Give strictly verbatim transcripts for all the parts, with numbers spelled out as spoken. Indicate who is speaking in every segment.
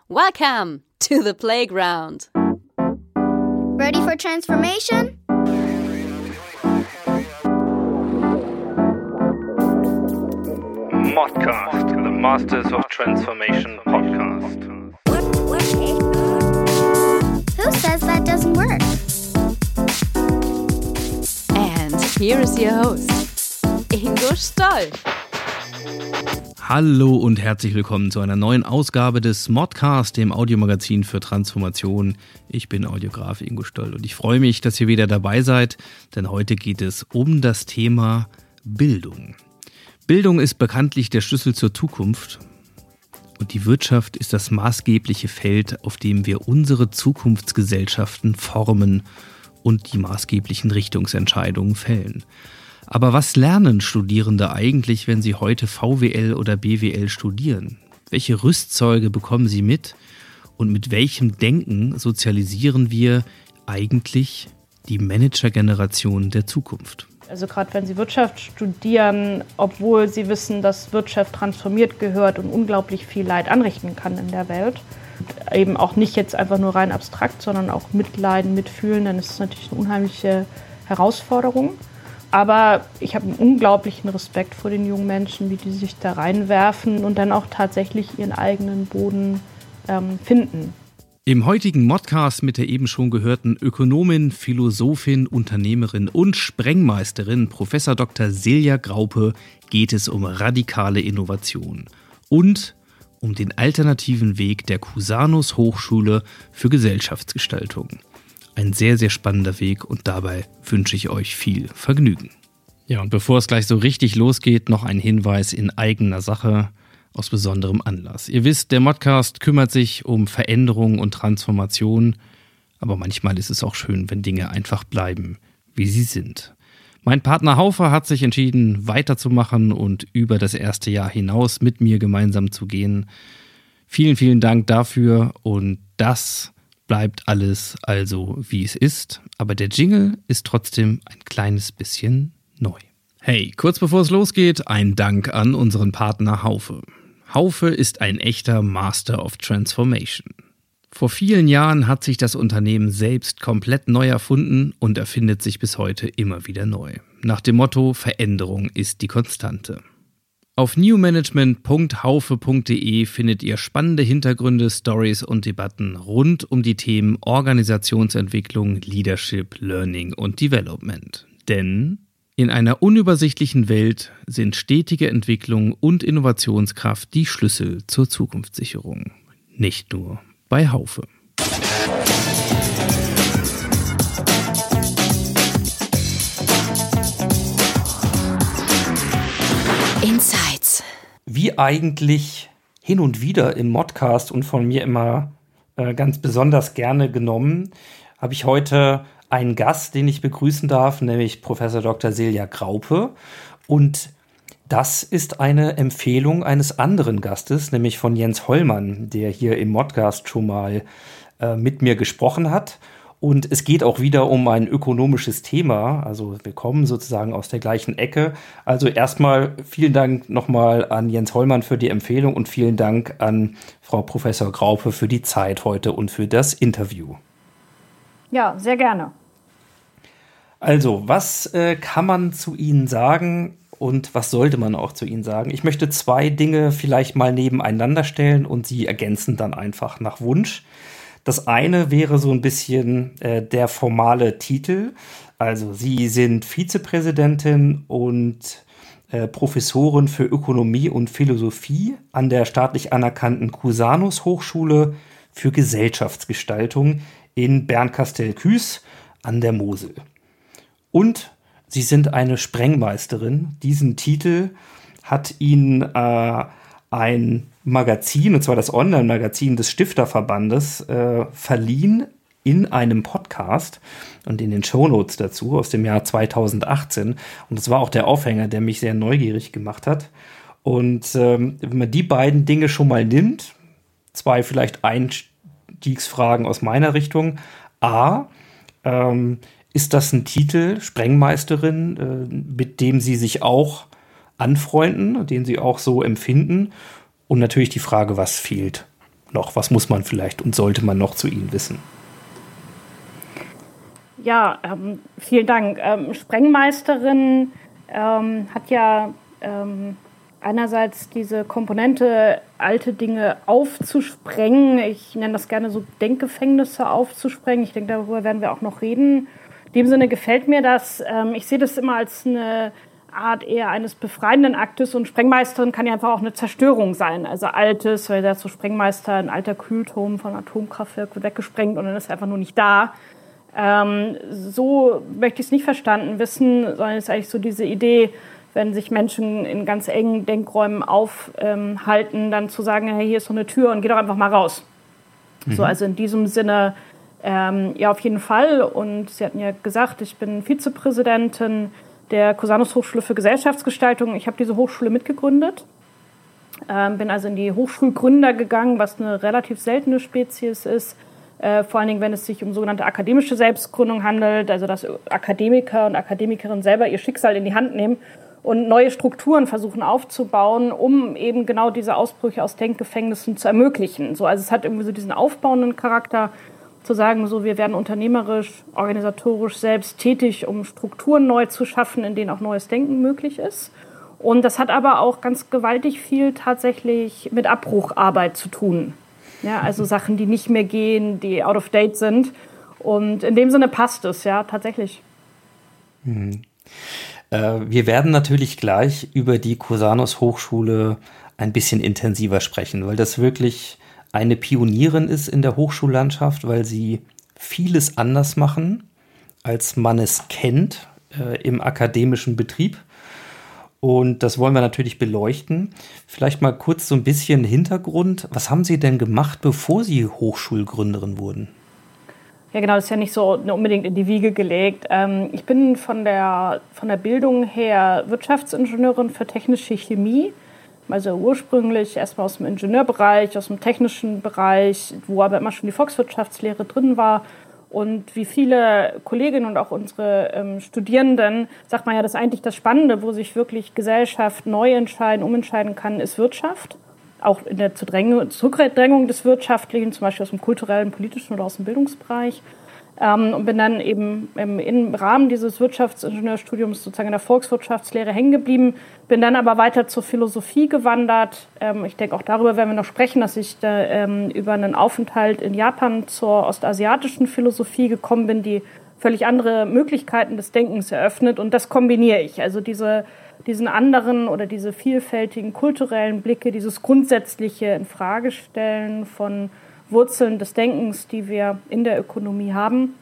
Speaker 1: Welcome to the playground.
Speaker 2: Ready for transformation?
Speaker 3: Modcast, the Masters of Transformation podcast.
Speaker 2: Who says that doesn't work?
Speaker 1: And here is your host, Ingo Stoll.
Speaker 4: Hallo und herzlich willkommen zu einer neuen Ausgabe des Modcast, dem Audiomagazin für Transformation. Ich bin Audiograf Ingo Stoll und ich freue mich, dass ihr wieder dabei seid, denn heute geht es um das Thema Bildung. Bildung ist bekanntlich der Schlüssel zur Zukunft und die Wirtschaft ist das maßgebliche Feld, auf dem wir unsere Zukunftsgesellschaften formen und die maßgeblichen Richtungsentscheidungen fällen. Aber was lernen Studierende eigentlich, wenn sie heute V W L oder B W L studieren? Welche Rüstzeuge bekommen sie mit? Und mit welchem Denken sozialisieren wir eigentlich die Managergeneration der Zukunft?
Speaker 5: Also gerade wenn Sie Wirtschaft studieren, obwohl Sie wissen, dass Wirtschaft transformiert gehört und unglaublich viel Leid anrichten kann in der Welt. Und eben auch nicht jetzt einfach nur rein abstrakt, sondern auch mitleiden, mitfühlen, dann ist es natürlich eine unheimliche Herausforderung. Aber ich habe einen unglaublichen Respekt vor den jungen Menschen, wie die sich da reinwerfen und dann auch tatsächlich ihren eigenen Boden ähm, finden.
Speaker 4: Im heutigen Modcast mit der eben schon gehörten Ökonomin, Philosophin, Unternehmerin und Sprengmeisterin Professor Doktor Silja Graupe geht es um radikale Innovation und um den alternativen Weg der Cusanus Hochschule für Gesellschaftsgestaltung. Ein sehr, sehr spannender Weg und dabei wünsche ich euch viel Vergnügen. Ja, und bevor es gleich so richtig losgeht, noch ein Hinweis in eigener Sache aus besonderem Anlass. Ihr wisst, der Modcast kümmert sich um Veränderung und Transformation, aber manchmal ist es auch schön, wenn Dinge einfach bleiben, wie sie sind. Mein Partner Haufe hat sich entschieden, weiterzumachen und über das erste Jahr hinaus mit mir gemeinsam zu gehen. Vielen, vielen Dank dafür und das bleibt alles also, wie es ist, aber der Jingle ist trotzdem ein kleines bisschen neu. Hey, kurz bevor es losgeht, ein Dank an unseren Partner Haufe. Haufe ist ein echter Master of Transformation. Vor vielen Jahren hat sich das Unternehmen selbst komplett neu erfunden und erfindet sich bis heute immer wieder neu. Nach dem Motto, Veränderung ist die Konstante. Auf newmanagement punkt haufe punkt de findet ihr spannende Hintergründe, Stories und Debatten rund um die Themen Organisationsentwicklung, Leadership, Learning und Development. Denn in einer unübersichtlichen Welt sind stetige Entwicklung und Innovationskraft die Schlüssel zur Zukunftssicherung. Nicht nur bei Haufe.
Speaker 1: Insights.
Speaker 6: Wie eigentlich hin und wieder im Modcast und von mir immer äh, ganz besonders gerne genommen, habe ich heute einen Gast, den ich begrüßen darf, nämlich Professor Doktor Silja Graupe. Und das ist eine Empfehlung eines anderen Gastes, nämlich von Jens Hollmann, der hier im Modcast schon mal äh, mit mir gesprochen hat. Und es geht auch wieder um ein ökonomisches Thema. Also wir kommen sozusagen aus der gleichen Ecke. Also erstmal vielen Dank nochmal an Jens Hollmann für die Empfehlung und vielen Dank an Frau Professor Graupe für die Zeit heute und für das Interview.
Speaker 5: Ja, sehr gerne.
Speaker 6: Also, was äh, kann man zu Ihnen sagen und was sollte man auch zu Ihnen sagen? Ich möchte zwei Dinge vielleicht mal nebeneinander stellen und Sie ergänzen dann einfach nach Wunsch. Das eine wäre so ein bisschen äh, der formale Titel. Also Sie sind Vizepräsidentin und äh, Professorin für Ökonomie und Philosophie an der staatlich anerkannten Cusanus Hochschule für Gesellschaftsgestaltung in Bernkastel-Kues an der Mosel. Und Sie sind eine Sprengmeisterin. Diesen Titel hat Ihnen äh, ein Magazin, und zwar das Online-Magazin des Stifterverbandes, äh, verliehen in einem Podcast und in den Shownotes dazu aus dem Jahr zweitausendachtzehn. Und das war auch der Aufhänger, der mich sehr neugierig gemacht hat. Und ähm, wenn man die beiden Dinge schon mal nimmt, zwei vielleicht Einstiegsfragen aus meiner Richtung. A, ähm, ist das ein Titel, Sprengmeisterin, äh, mit dem Sie sich auch anfreunden, den Sie auch so empfinden? Und natürlich die Frage, was fehlt? noch? Was muss man vielleicht und sollte man noch zu Ihnen wissen?
Speaker 5: Ja, ähm, vielen Dank. Ähm, Sprengmeisterin ähm, hat ja ähm, einerseits diese Komponente, alte Dinge aufzusprengen. Ich nenne das gerne so Denkgefängnisse aufzusprengen. Ich denke, darüber werden wir auch noch reden. In dem Sinne gefällt mir das. Ähm, ich sehe das immer als eine Art eher eines befreienden Aktes, und Sprengmeisterin kann ja einfach auch eine Zerstörung sein. Also altes, weil da so Sprengmeister, ein alter Kühlturm von Atomkraftwerk wird weggesprengt und dann ist er einfach nur nicht da. Ähm, so möchte ich es nicht verstanden wissen, sondern es ist eigentlich so diese Idee, wenn sich Menschen in ganz engen Denkräumen aufhalten, ähm, dann zu sagen, hey, hier ist so eine Tür und geh doch einfach mal raus. Mhm. So, also in diesem Sinne, ähm, ja, auf jeden Fall. Und Sie hatten ja gesagt, ich bin Vizepräsidentin der Cusanus Hochschule für Gesellschaftsgestaltung. Ich habe diese Hochschule mitgegründet, ähm, bin also in die Hochschulgründer gegangen, was eine relativ seltene Spezies ist. Äh, vor allen Dingen, wenn es sich um sogenannte akademische Selbstgründung handelt, also dass Akademiker und Akademikerinnen selber ihr Schicksal in die Hand nehmen und neue Strukturen versuchen aufzubauen, um eben genau diese Ausbrüche aus Denkgefängnissen zu ermöglichen. So, also es hat irgendwie so diesen aufbauenden Charakter, zu sagen, so wir werden unternehmerisch, organisatorisch selbst tätig, um Strukturen neu zu schaffen, in denen auch neues Denken möglich ist. Und das hat aber auch ganz gewaltig viel tatsächlich mit Abbrucharbeit zu tun. Ja, also Sachen, die nicht mehr gehen, die out of date sind. Und in dem Sinne passt es, ja, tatsächlich.
Speaker 6: Mhm. Äh, wir werden natürlich gleich über die Cusanus Hochschule ein bisschen intensiver sprechen, weil das wirklich eine Pionierin ist in der Hochschullandschaft, weil sie vieles anders machen, als man es kennt äh, im akademischen Betrieb. Und das wollen wir natürlich beleuchten. Vielleicht mal kurz so ein bisschen Hintergrund. Was haben Sie denn gemacht, bevor Sie Hochschulgründerin wurden?
Speaker 5: Ja, genau, das ist ja nicht so unbedingt in die Wiege gelegt. Ähm, ich bin von der, von der Bildung her Wirtschaftsingenieurin für technische Chemie. Also ursprünglich erstmal aus dem Ingenieurbereich, aus dem technischen Bereich, wo aber immer schon die Volkswirtschaftslehre drin war. Und wie viele Kolleginnen und auch unsere ähm, Studierenden, sagt man ja, das ist eigentlich das Spannende, wo sich wirklich Gesellschaft neu entscheiden, umentscheiden kann, ist Wirtschaft. Auch in der Zurückdrängung des Wirtschaftlichen, zum Beispiel aus dem kulturellen, politischen oder aus dem Bildungsbereich. Ähm, und bin dann eben im, im Rahmen dieses Wirtschaftsingenieurstudiums sozusagen in der Volkswirtschaftslehre hängen geblieben, bin dann aber weiter zur Philosophie gewandert. Ähm, ich denke, auch darüber werden wir noch sprechen, dass ich da, ähm, über einen Aufenthalt in Japan zur ostasiatischen Philosophie gekommen bin, die völlig andere Möglichkeiten des Denkens eröffnet. Und das kombiniere ich. Also diese, diesen anderen oder diese vielfältigen kulturellen Blicke, dieses grundsätzliche Infragestellen von Wurzeln des Denkens, die wir in der Ökonomie haben.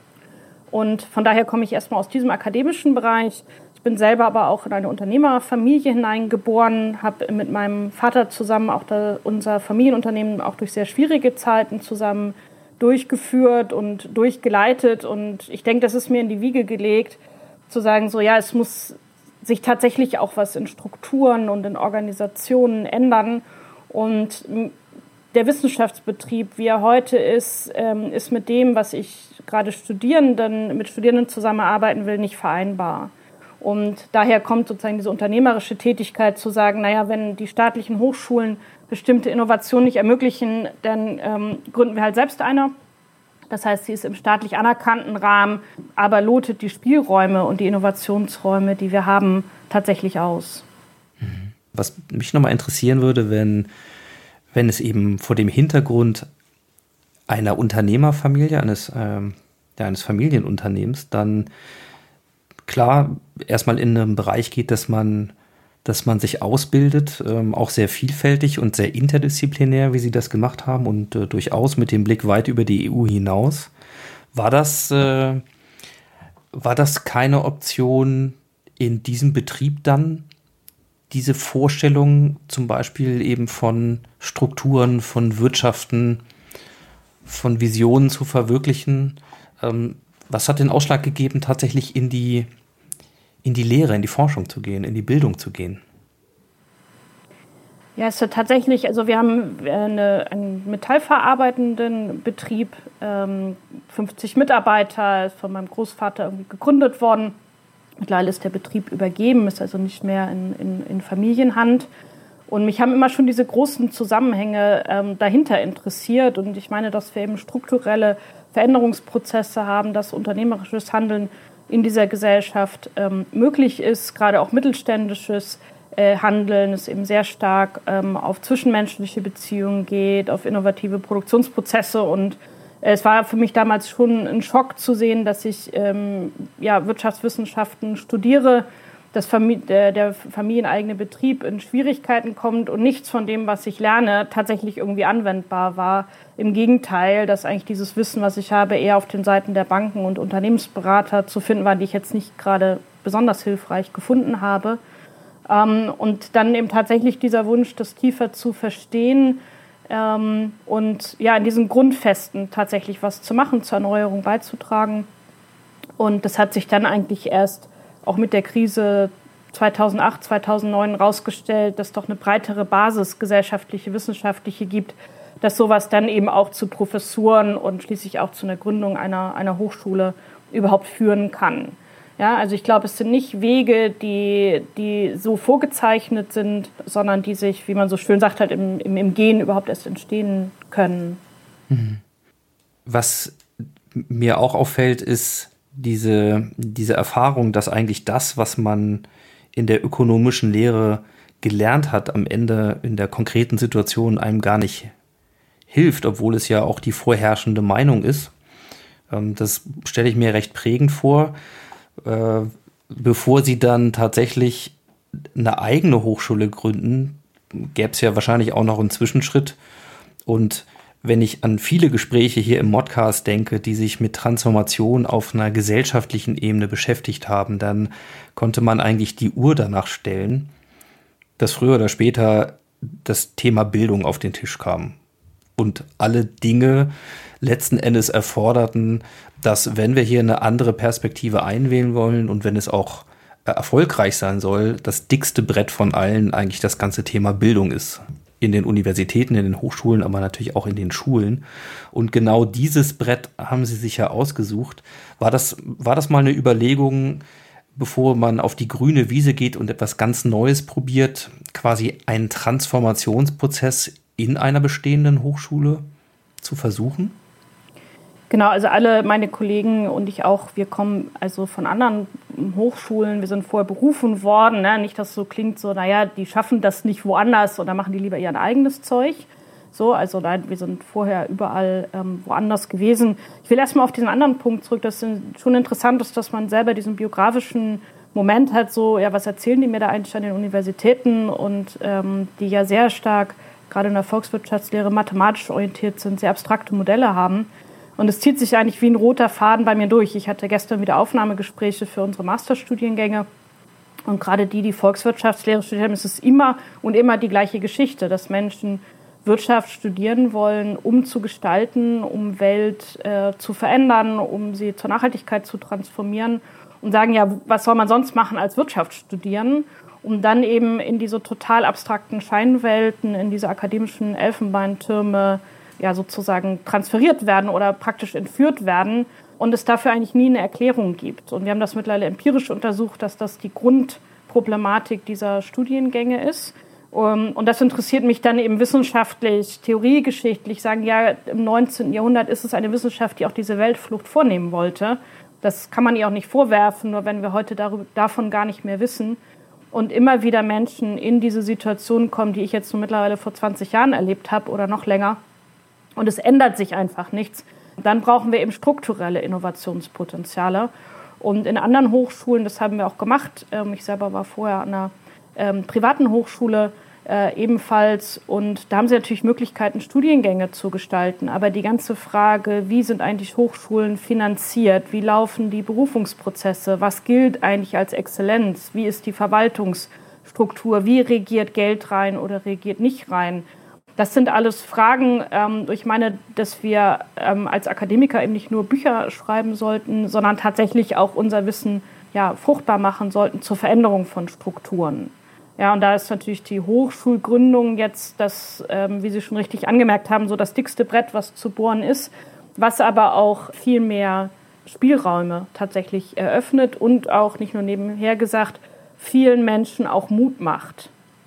Speaker 5: Und von daher komme ich erstmal aus diesem akademischen Bereich. Ich bin selber aber auch in eine Unternehmerfamilie hineingeboren, habe mit meinem Vater zusammen auch da unser Familienunternehmen auch durch sehr schwierige Zeiten zusammen durchgeführt und durchgeleitet. Und ich denke, das ist mir in die Wiege gelegt, zu sagen, so ja, es muss sich tatsächlich auch was in Strukturen und in Organisationen ändern. Und der Wissenschaftsbetrieb, wie er heute ist, ähm, ist mit dem, was ich gerade Studierenden, mit Studierenden zusammenarbeiten will, nicht vereinbar. Und daher kommt sozusagen diese unternehmerische Tätigkeit zu sagen, naja, wenn die staatlichen Hochschulen bestimmte Innovationen nicht ermöglichen, dann ähm, gründen wir halt selbst eine. Das heißt, sie ist im staatlich anerkannten Rahmen, aber lotet die Spielräume und die Innovationsräume, die wir haben, tatsächlich aus.
Speaker 6: Was mich nochmal interessieren würde, wenn wenn es eben vor dem Hintergrund einer Unternehmerfamilie, eines, ähm, ja, eines Familienunternehmens, dann klar erstmal in einem Bereich geht, dass man, dass man sich ausbildet, ähm, auch sehr vielfältig und sehr interdisziplinär, wie Sie das gemacht haben und äh, durchaus mit dem Blick weit über die E U hinaus. War das, äh, war das keine Option in diesem Betrieb dann, diese Vorstellung zum Beispiel eben von Strukturen, von Wirtschaften, von Visionen zu verwirklichen? Ähm, was hat den Ausschlag gegeben, tatsächlich in die, in die Lehre, in die Forschung zu gehen, in die Bildung zu gehen?
Speaker 5: Ja, es ist tatsächlich, also wir haben eine, einen metallverarbeitenden Betrieb, ähm, fünfzig Mitarbeiter, ist von meinem Großvater irgendwie gegründet worden. Mittlerweile ist der Betrieb übergeben, ist also nicht mehr in, in, in Familienhand. Und mich haben immer schon diese großen Zusammenhänge ähm, dahinter interessiert. Und ich meine, dass wir eben strukturelle Veränderungsprozesse haben, dass unternehmerisches Handeln in dieser Gesellschaft ähm, möglich ist, gerade auch mittelständisches äh, Handeln, es eben sehr stark ähm, auf zwischenmenschliche Beziehungen geht, auf innovative Produktionsprozesse. Und äh, es war für mich damals schon ein Schock zu sehen, dass ich ähm, ja, Wirtschaftswissenschaften studiere, dass Famili- der, der familieneigene Betrieb in Schwierigkeiten kommt und nichts von dem, was ich lerne, tatsächlich irgendwie anwendbar war. Im Gegenteil, dass eigentlich dieses Wissen, was ich habe, eher auf den Seiten der Banken und Unternehmensberater zu finden war, die ich jetzt nicht gerade besonders hilfreich gefunden habe. Ähm, und dann eben tatsächlich dieser Wunsch, das tiefer zu verstehen ähm, und ja, in diesen Grundfesten tatsächlich was zu machen, zur Erneuerung beizutragen. Und das hat sich dann eigentlich erst auch mit der Krise zweitausendacht, zweitausendneun rausgestellt, dass doch eine breitere Basis gesellschaftliche, wissenschaftliche gibt, dass sowas dann eben auch zu Professuren und schließlich auch zu einer Gründung einer, einer Hochschule überhaupt führen kann. Ja, also ich glaube, es sind nicht Wege, die, die so vorgezeichnet sind, sondern die sich, wie man so schön sagt, halt im, im, im Gehen überhaupt erst entstehen können.
Speaker 6: Was mir auch auffällt, ist, Diese, diese Erfahrung, dass eigentlich das, was man in der ökonomischen Lehre gelernt hat, am Ende in der konkreten Situation einem gar nicht hilft, obwohl es ja auch die vorherrschende Meinung ist. Das stelle ich mir recht prägend vor, bevor Sie dann tatsächlich eine eigene Hochschule gründen, gäbe es ja wahrscheinlich auch noch einen Zwischenschritt. Und wenn ich an viele Gespräche hier im Modcast denke, die sich mit Transformation auf einer gesellschaftlichen Ebene beschäftigt haben, dann konnte man eigentlich die Uhr danach stellen, dass früher oder später das Thema Bildung auf den Tisch kam. Und alle Dinge letzten Endes erforderten, dass, wenn wir hier eine andere Perspektive einwählen wollen und wenn es auch erfolgreich sein soll, das dickste Brett von allen eigentlich das ganze Thema Bildung ist. In den Universitäten, in den Hochschulen, aber natürlich auch in den Schulen. Und genau dieses Brett haben Sie sich ja ausgesucht. War das, war das mal eine Überlegung, bevor man auf die grüne Wiese geht und etwas ganz Neues probiert, quasi einen Transformationsprozess in einer bestehenden Hochschule zu versuchen?
Speaker 5: Genau, also alle meine Kollegen und ich auch, wir kommen also von anderen Hochschulen, wir sind vorher berufen worden, ne? Nicht, dass es so klingt, so, naja, die schaffen das nicht woanders oder machen die lieber ihr eigenes Zeug. So, also nein, wir sind vorher überall ähm, woanders gewesen. Ich will erstmal auf diesen anderen Punkt zurück, das ist schon interessant ist, dass man selber diesen biografischen Moment hat, so, ja, was erzählen die mir da eigentlich an den Universitäten und ähm, die ja sehr stark, gerade in der Volkswirtschaftslehre, mathematisch orientiert sind, sehr abstrakte Modelle haben. Und es zieht sich eigentlich wie ein roter Faden bei mir durch. Ich hatte gestern wieder Aufnahmegespräche für unsere Masterstudiengänge. Und gerade die, die Volkswirtschaftslehre studieren, ist es immer und immer die gleiche Geschichte, dass Menschen Wirtschaft studieren wollen, um zu gestalten, um Welt äh, zu verändern, um sie zur Nachhaltigkeit zu transformieren. Und sagen, ja, was soll man sonst machen als Wirtschaft studieren? Um dann eben in diese total abstrakten Scheinwelten, in diese akademischen Elfenbeintürme ja sozusagen transferiert werden oder praktisch entführt werden und es dafür eigentlich nie eine Erklärung gibt. Und wir haben das mittlerweile empirisch untersucht, dass das die Grundproblematik dieser Studiengänge ist. Und das interessiert mich dann eben wissenschaftlich, theoriegeschichtlich, sagen, ja, im neunzehnten Jahrhundert ist es eine Wissenschaft, die auch diese Weltflucht vornehmen wollte. Das kann man ihr auch nicht vorwerfen, nur wenn wir heute darüber, davon gar nicht mehr wissen. Und immer wieder Menschen in diese Situation kommen, die ich jetzt so mittlerweile vor zwanzig Jahren erlebt habe oder noch länger. Und es ändert sich einfach nichts. Dann brauchen wir eben strukturelle Innovationspotenziale. Und in anderen Hochschulen, das haben wir auch gemacht, ähm, ich selber war vorher an einer ähm, privaten Hochschule äh, ebenfalls. Und da haben sie natürlich Möglichkeiten, Studiengänge zu gestalten. Aber die ganze Frage, wie sind eigentlich Hochschulen finanziert? Wie laufen die Berufungsprozesse? Was gilt eigentlich als Exzellenz? Wie ist die Verwaltungsstruktur? Wie regiert Geld rein oder regiert nicht rein? Das sind alles Fragen, ähm, ich meine, dass wir ähm, als Akademiker eben nicht nur Bücher schreiben sollten, sondern tatsächlich auch unser Wissen ja, fruchtbar machen sollten zur Veränderung von Strukturen. Ja, und da ist natürlich die Hochschulgründung jetzt, das, ähm, wie Sie schon richtig angemerkt haben, so das dickste Brett, was zu bohren ist, was aber auch viel mehr Spielräume tatsächlich eröffnet und auch, nicht nur nebenher gesagt, vielen Menschen auch Mut macht.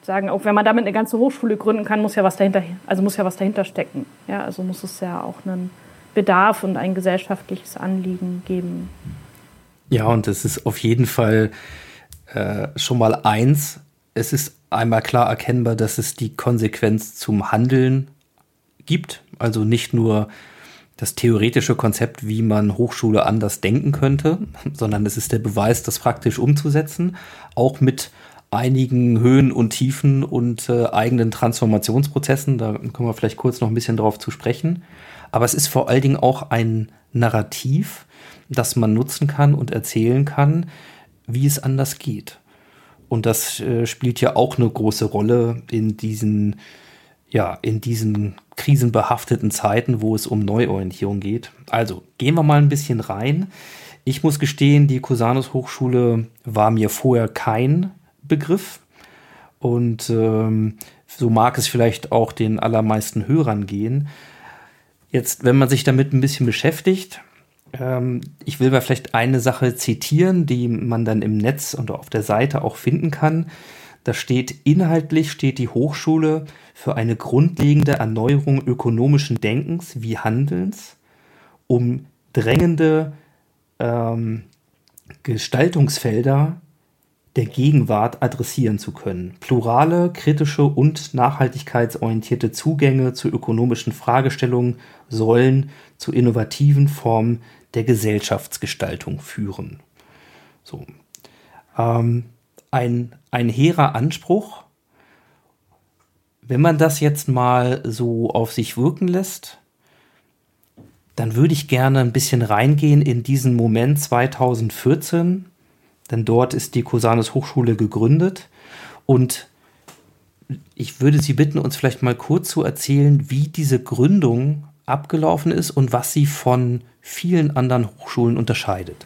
Speaker 5: sagen, auch wenn man damit eine ganze Hochschule gründen kann, muss ja was dahinter, also muss ja was dahinter stecken. Ja, also muss es ja auch einen Bedarf und ein gesellschaftliches Anliegen geben.
Speaker 6: Ja, und es ist auf jeden Fall äh, schon mal eins. Es ist einmal klar erkennbar, dass es die Konsequenz zum Handeln gibt. Also nicht nur das theoretische Konzept, wie man Hochschule anders denken könnte, sondern es ist der Beweis, das praktisch umzusetzen, auch mit einigen Höhen und Tiefen und äh, eigenen Transformationsprozessen. Da kommen wir vielleicht kurz noch ein bisschen drauf zu sprechen. Aber es ist vor allen Dingen auch ein Narrativ, das man nutzen kann und erzählen kann, wie es anders geht. Und das äh, spielt ja auch eine große Rolle in diesen, ja, in diesen krisenbehafteten Zeiten, wo es um Neuorientierung geht. Also gehen wir mal ein bisschen rein. Ich muss gestehen, die Cusanus Hochschule war mir vorher kein Begriff. Und ähm, so mag es vielleicht auch den allermeisten Hörern gehen. Jetzt, wenn man sich damit ein bisschen beschäftigt, ähm, ich will mal vielleicht eine Sache zitieren, die man dann im Netz und auf der Seite auch finden kann. Da steht, inhaltlich steht die Hochschule für eine grundlegende Erneuerung ökonomischen Denkens wie Handelns, um drängende ähm, Gestaltungsfelder der Gegenwart adressieren zu können. Plurale, kritische und nachhaltigkeitsorientierte Zugänge zu ökonomischen Fragestellungen sollen zu innovativen Formen der Gesellschaftsgestaltung führen. So. Ähm, ein, ein hehrer Anspruch. Wenn man das jetzt mal so auf sich wirken lässt, dann würde ich gerne ein bisschen reingehen in diesen Moment zweitausendvierzehn, denn dort ist die Cusanus Hochschule gegründet und ich würde Sie bitten, uns vielleicht mal kurz zu erzählen, wie diese Gründung abgelaufen ist und was sie von vielen anderen Hochschulen unterscheidet.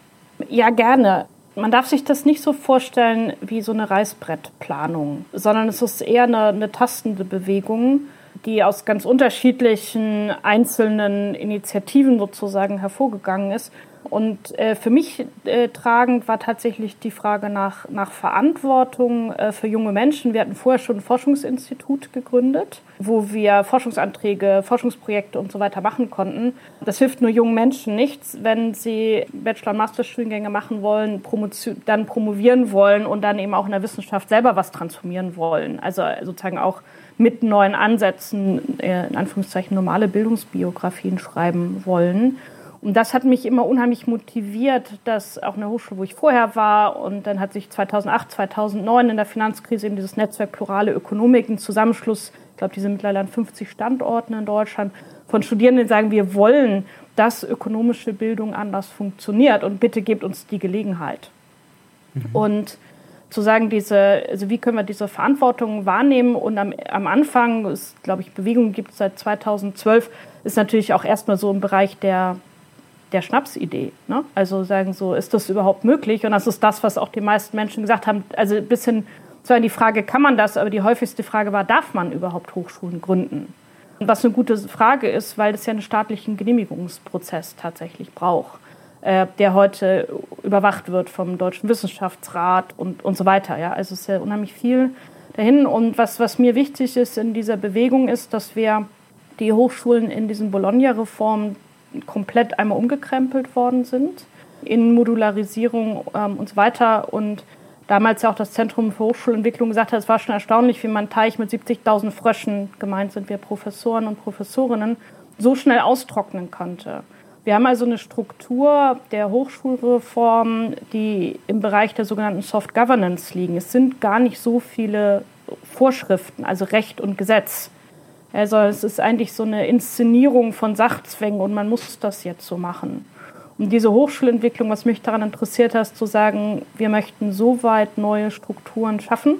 Speaker 5: Ja, gerne. Man darf sich das nicht so vorstellen wie so eine Reißbrettplanung, sondern es ist eher eine, eine tastende Bewegung, die aus ganz unterschiedlichen einzelnen Initiativen sozusagen hervorgegangen ist. Und äh, für mich äh, tragend war tatsächlich die Frage nach, nach Verantwortung äh, für junge Menschen. Wir hatten vorher schon ein Forschungsinstitut gegründet, wo wir Forschungsanträge, Forschungsprojekte und so weiter machen konnten. Das hilft nur jungen Menschen nichts, wenn sie Bachelor- und Masterstudiengänge machen wollen, Promotion, dann promovieren wollen und dann eben auch in der Wissenschaft selber was transformieren wollen. Also sozusagen auch mit neuen Ansätzen, äh, in Anführungszeichen normale Bildungsbiografien schreiben wollen. Und das hat mich immer unheimlich motiviert, dass auch eine Hochschule, wo ich vorher war, und dann hat sich zweitausendacht, zweitausendneun in der Finanzkrise eben dieses Netzwerk Plurale Ökonomik, ein Zusammenschluss, ich glaube, die sind mittlerweile an fünfzig Standorten in Deutschland, von Studierenden, die sagen, wir wollen, dass ökonomische Bildung anders funktioniert und bitte gebt uns die Gelegenheit. Mhm. Und zu sagen, diese, also wie können wir diese Verantwortung wahrnehmen und am, am Anfang, es glaube ich, Bewegung gibt es seit zweitausendzwölf, ist natürlich auch erstmal so im Bereich der der Schnapsidee. Ne? Also sagen so, ist das überhaupt möglich? Und das ist das, was auch die meisten Menschen gesagt haben. Also ein bisschen, zwar die Frage, kann man das, aber die häufigste Frage war, darf man überhaupt Hochschulen gründen? Und was eine gute Frage ist, weil das ja einen staatlichen Genehmigungsprozess tatsächlich braucht, äh, der heute überwacht wird vom Deutschen Wissenschaftsrat und, und so weiter. Ja? Also es ist ja unheimlich viel dahin. Und was, was mir wichtig ist in dieser Bewegung ist, dass wir die Hochschulen in diesen Bologna-Reformen komplett einmal umgekrempelt worden sind in Modularisierung ähm, und so weiter. Und damals ja auch das Zentrum für Hochschulentwicklung gesagt hat, es war schon erstaunlich, wie man einen Teich mit siebzigtausend Fröschen, gemeint sind wir Professoren und Professorinnen, so schnell austrocknen konnte. Wir haben also eine Struktur der Hochschulreform, die im Bereich der sogenannten Soft Governance liegen. Es sind gar nicht so viele Vorschriften, also Recht und Gesetz. Also es ist eigentlich so eine Inszenierung von Sachzwängen und man muss das jetzt so machen. Und diese Hochschulentwicklung, was mich daran interessiert hat, zu sagen, wir möchten so weit neue Strukturen schaffen,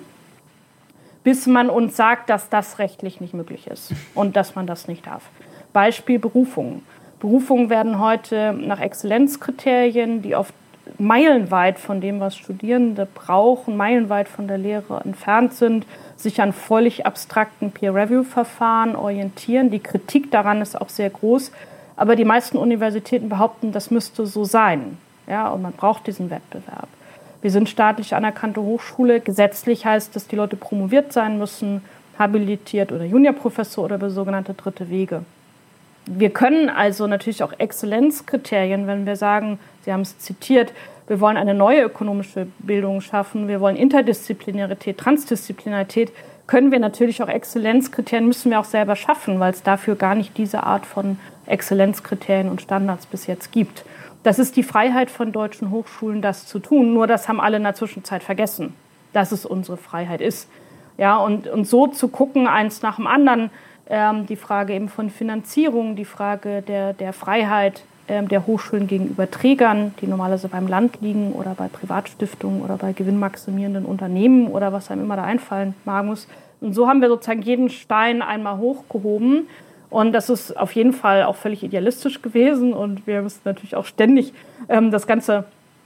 Speaker 5: bis man uns sagt, dass das rechtlich nicht möglich ist und dass man das nicht darf. Beispiel Berufungen. Berufungen werden heute nach Exzellenzkriterien, die oft meilenweit von dem, was Studierende brauchen, meilenweit von der Lehre entfernt sind, sich an völlig abstrakten Peer-Review-Verfahren orientieren. Die Kritik daran ist auch sehr groß, aber die meisten Universitäten behaupten, das müsste so sein. Ja, und man braucht diesen Wettbewerb. Wir sind staatlich anerkannte Hochschule. Gesetzlich heißt, dass die Leute promoviert sein müssen, habilitiert oder Juniorprofessor oder über sogenannte dritte Wege. Wir können also natürlich auch Exzellenzkriterien, wenn wir sagen, Sie haben es zitiert, wir wollen eine neue ökonomische Bildung schaffen, wir wollen Interdisziplinarität, Transdisziplinarität, können wir natürlich auch Exzellenzkriterien, müssen wir auch selber schaffen, weil es dafür gar nicht diese Art von Exzellenzkriterien und Standards bis jetzt gibt. Das ist die Freiheit von deutschen Hochschulen, das zu tun, nur das haben alle in der Zwischenzeit vergessen, dass es unsere Freiheit ist. Ja, und, und so zu gucken, eins nach dem anderen, ähm, die Frage eben von Finanzierung, die Frage der, der Freiheit ähm, der Hochschulen gegenüber Trägern, die normalerweise beim Land liegen oder bei Privatstiftungen oder bei gewinnmaximierenden Unternehmen oder was einem immer da einfallen mag muss. Und so haben wir sozusagen jeden Stein einmal hochgehoben. Und das ist auf jeden Fall auch völlig idealistisch gewesen. Und wir müssen natürlich auch ständig ähm, das Ganze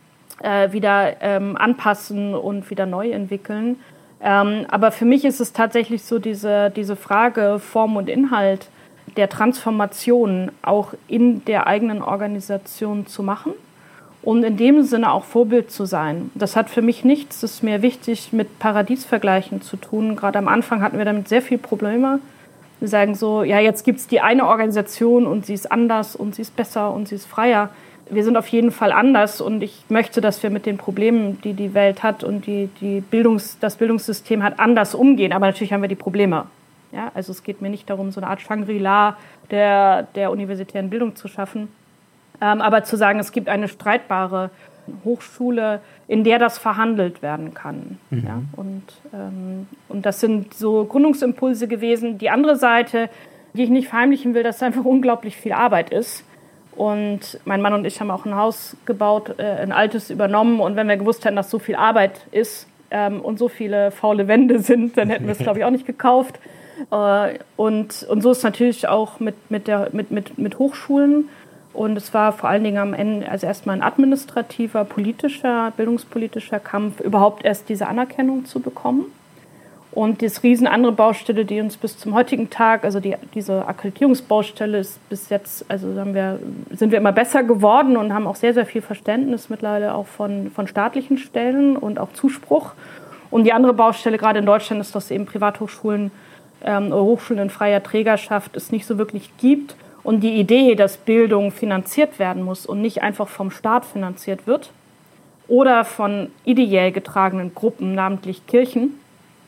Speaker 5: äh, wieder ähm, anpassen und wieder neu entwickeln. Ähm, aber für mich ist es tatsächlich so, diese, diese Frage Form und Inhalt der Transformation auch in der eigenen Organisation zu machen und in dem Sinne auch Vorbild zu sein. Das hat für mich nichts, das ist mir wichtig, mit Paradiesvergleichen zu tun. Gerade am Anfang hatten wir damit sehr viele Probleme. Wir sagen so, ja, jetzt gibt es die eine Organisation und sie ist anders und sie ist besser und sie ist freier. Wir sind auf jeden Fall anders und ich möchte, dass wir mit den Problemen, die die Welt hat und die, die Bildungs-, das Bildungssystem hat, anders umgehen. Aber natürlich haben wir die Probleme. Ja, also es geht mir nicht darum, so eine Art Shangri-La der, der universitären Bildung zu schaffen. Ähm, aber zu sagen, es gibt eine streitbare Hochschule, in der das verhandelt werden kann. Mhm. Ja, und, ähm, und das sind so Gründungsimpulse gewesen. Die andere Seite, die ich nicht verheimlichen will, dass es einfach unglaublich viel Arbeit ist. Und mein Mann und ich haben auch ein Haus gebaut, äh, ein altes übernommen. Und wenn wir gewusst hätten, dass so viel Arbeit ist ähm, und so viele faule Wände sind, dann hätten wir es, glaube ich, auch nicht gekauft. Äh, und, und so ist es natürlich auch mit, mit, der, mit, mit, mit Hochschulen. Und es war vor allen Dingen am Ende also erstmal ein administrativer, politischer, bildungspolitischer Kampf, überhaupt erst diese Anerkennung zu bekommen. Und das riesen andere Baustelle, die uns bis zum heutigen Tag, also die, diese Akkreditierungsbaustelle ist bis jetzt, also haben wir, sind wir immer besser geworden und haben auch sehr, sehr viel Verständnis mittlerweile auch von, von staatlichen Stellen und auch Zuspruch. Und die andere Baustelle gerade in Deutschland ist, dass eben Privathochschulen ähm, oder Hochschulen in freier Trägerschaft es nicht so wirklich gibt. Und die Idee, dass Bildung finanziert werden muss und nicht einfach vom Staat finanziert wird oder von ideell getragenen Gruppen, namentlich Kirchen,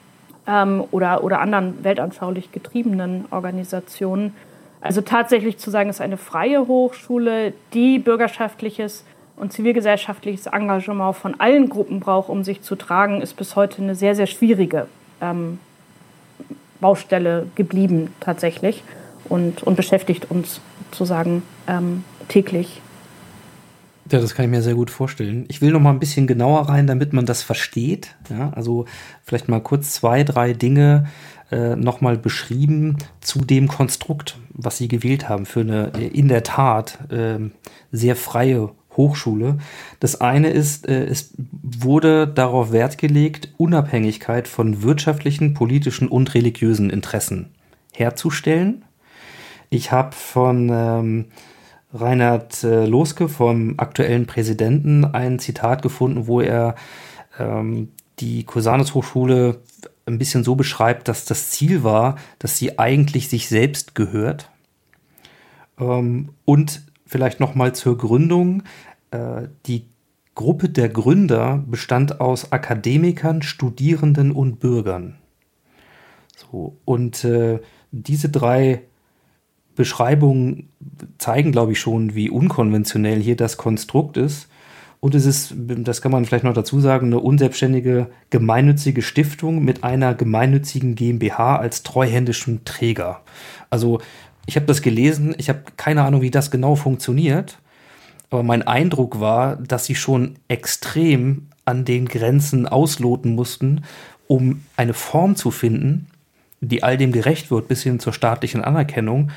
Speaker 5: Oder, oder anderen weltanschaulich getriebenen Organisationen. Also tatsächlich zu sagen, es ist eine freie Hochschule, die bürgerschaftliches und zivilgesellschaftliches Engagement von allen Gruppen braucht, um sich zu tragen, ist bis heute eine sehr, sehr schwierige ähm, Baustelle geblieben tatsächlich und, und beschäftigt uns sozusagen ähm, täglich.
Speaker 6: Ja, das kann ich mir sehr gut vorstellen. Ich will noch mal ein bisschen genauer rein, damit man das versteht. Ja, also vielleicht mal kurz zwei, drei Dinge äh, noch mal beschrieben zu dem Konstrukt, was Sie gewählt haben für eine in der Tat äh, sehr freie Hochschule. Das eine ist, äh, es wurde darauf Wert gelegt, Unabhängigkeit von wirtschaftlichen, politischen und religiösen Interessen herzustellen. Ich habe von ähm, Reinhard äh, Loske, vom aktuellen Präsidenten, ein Zitat gefunden, wo er ähm, die Cusanus Hochschule ein bisschen so beschreibt, dass das Ziel war, dass sie eigentlich sich selbst gehört. Ähm, und vielleicht nochmal zur Gründung. Äh, die Gruppe der Gründer bestand aus Akademikern, Studierenden und Bürgern. So, und äh, diese drei Beschreibungen zeigen, glaube ich, schon, wie unkonventionell hier das Konstrukt ist. Und es ist, das kann man vielleicht noch dazu sagen, eine unselbstständige gemeinnützige Stiftung mit einer gemeinnützigen GmbH als treuhändischem Träger. Also ich habe das gelesen, ich habe keine Ahnung, wie das genau funktioniert, aber mein Eindruck war, dass sie schon extrem an den Grenzen ausloten mussten, um eine Form zu finden, die all dem gerecht wird, bis hin zur staatlichen Anerkennung,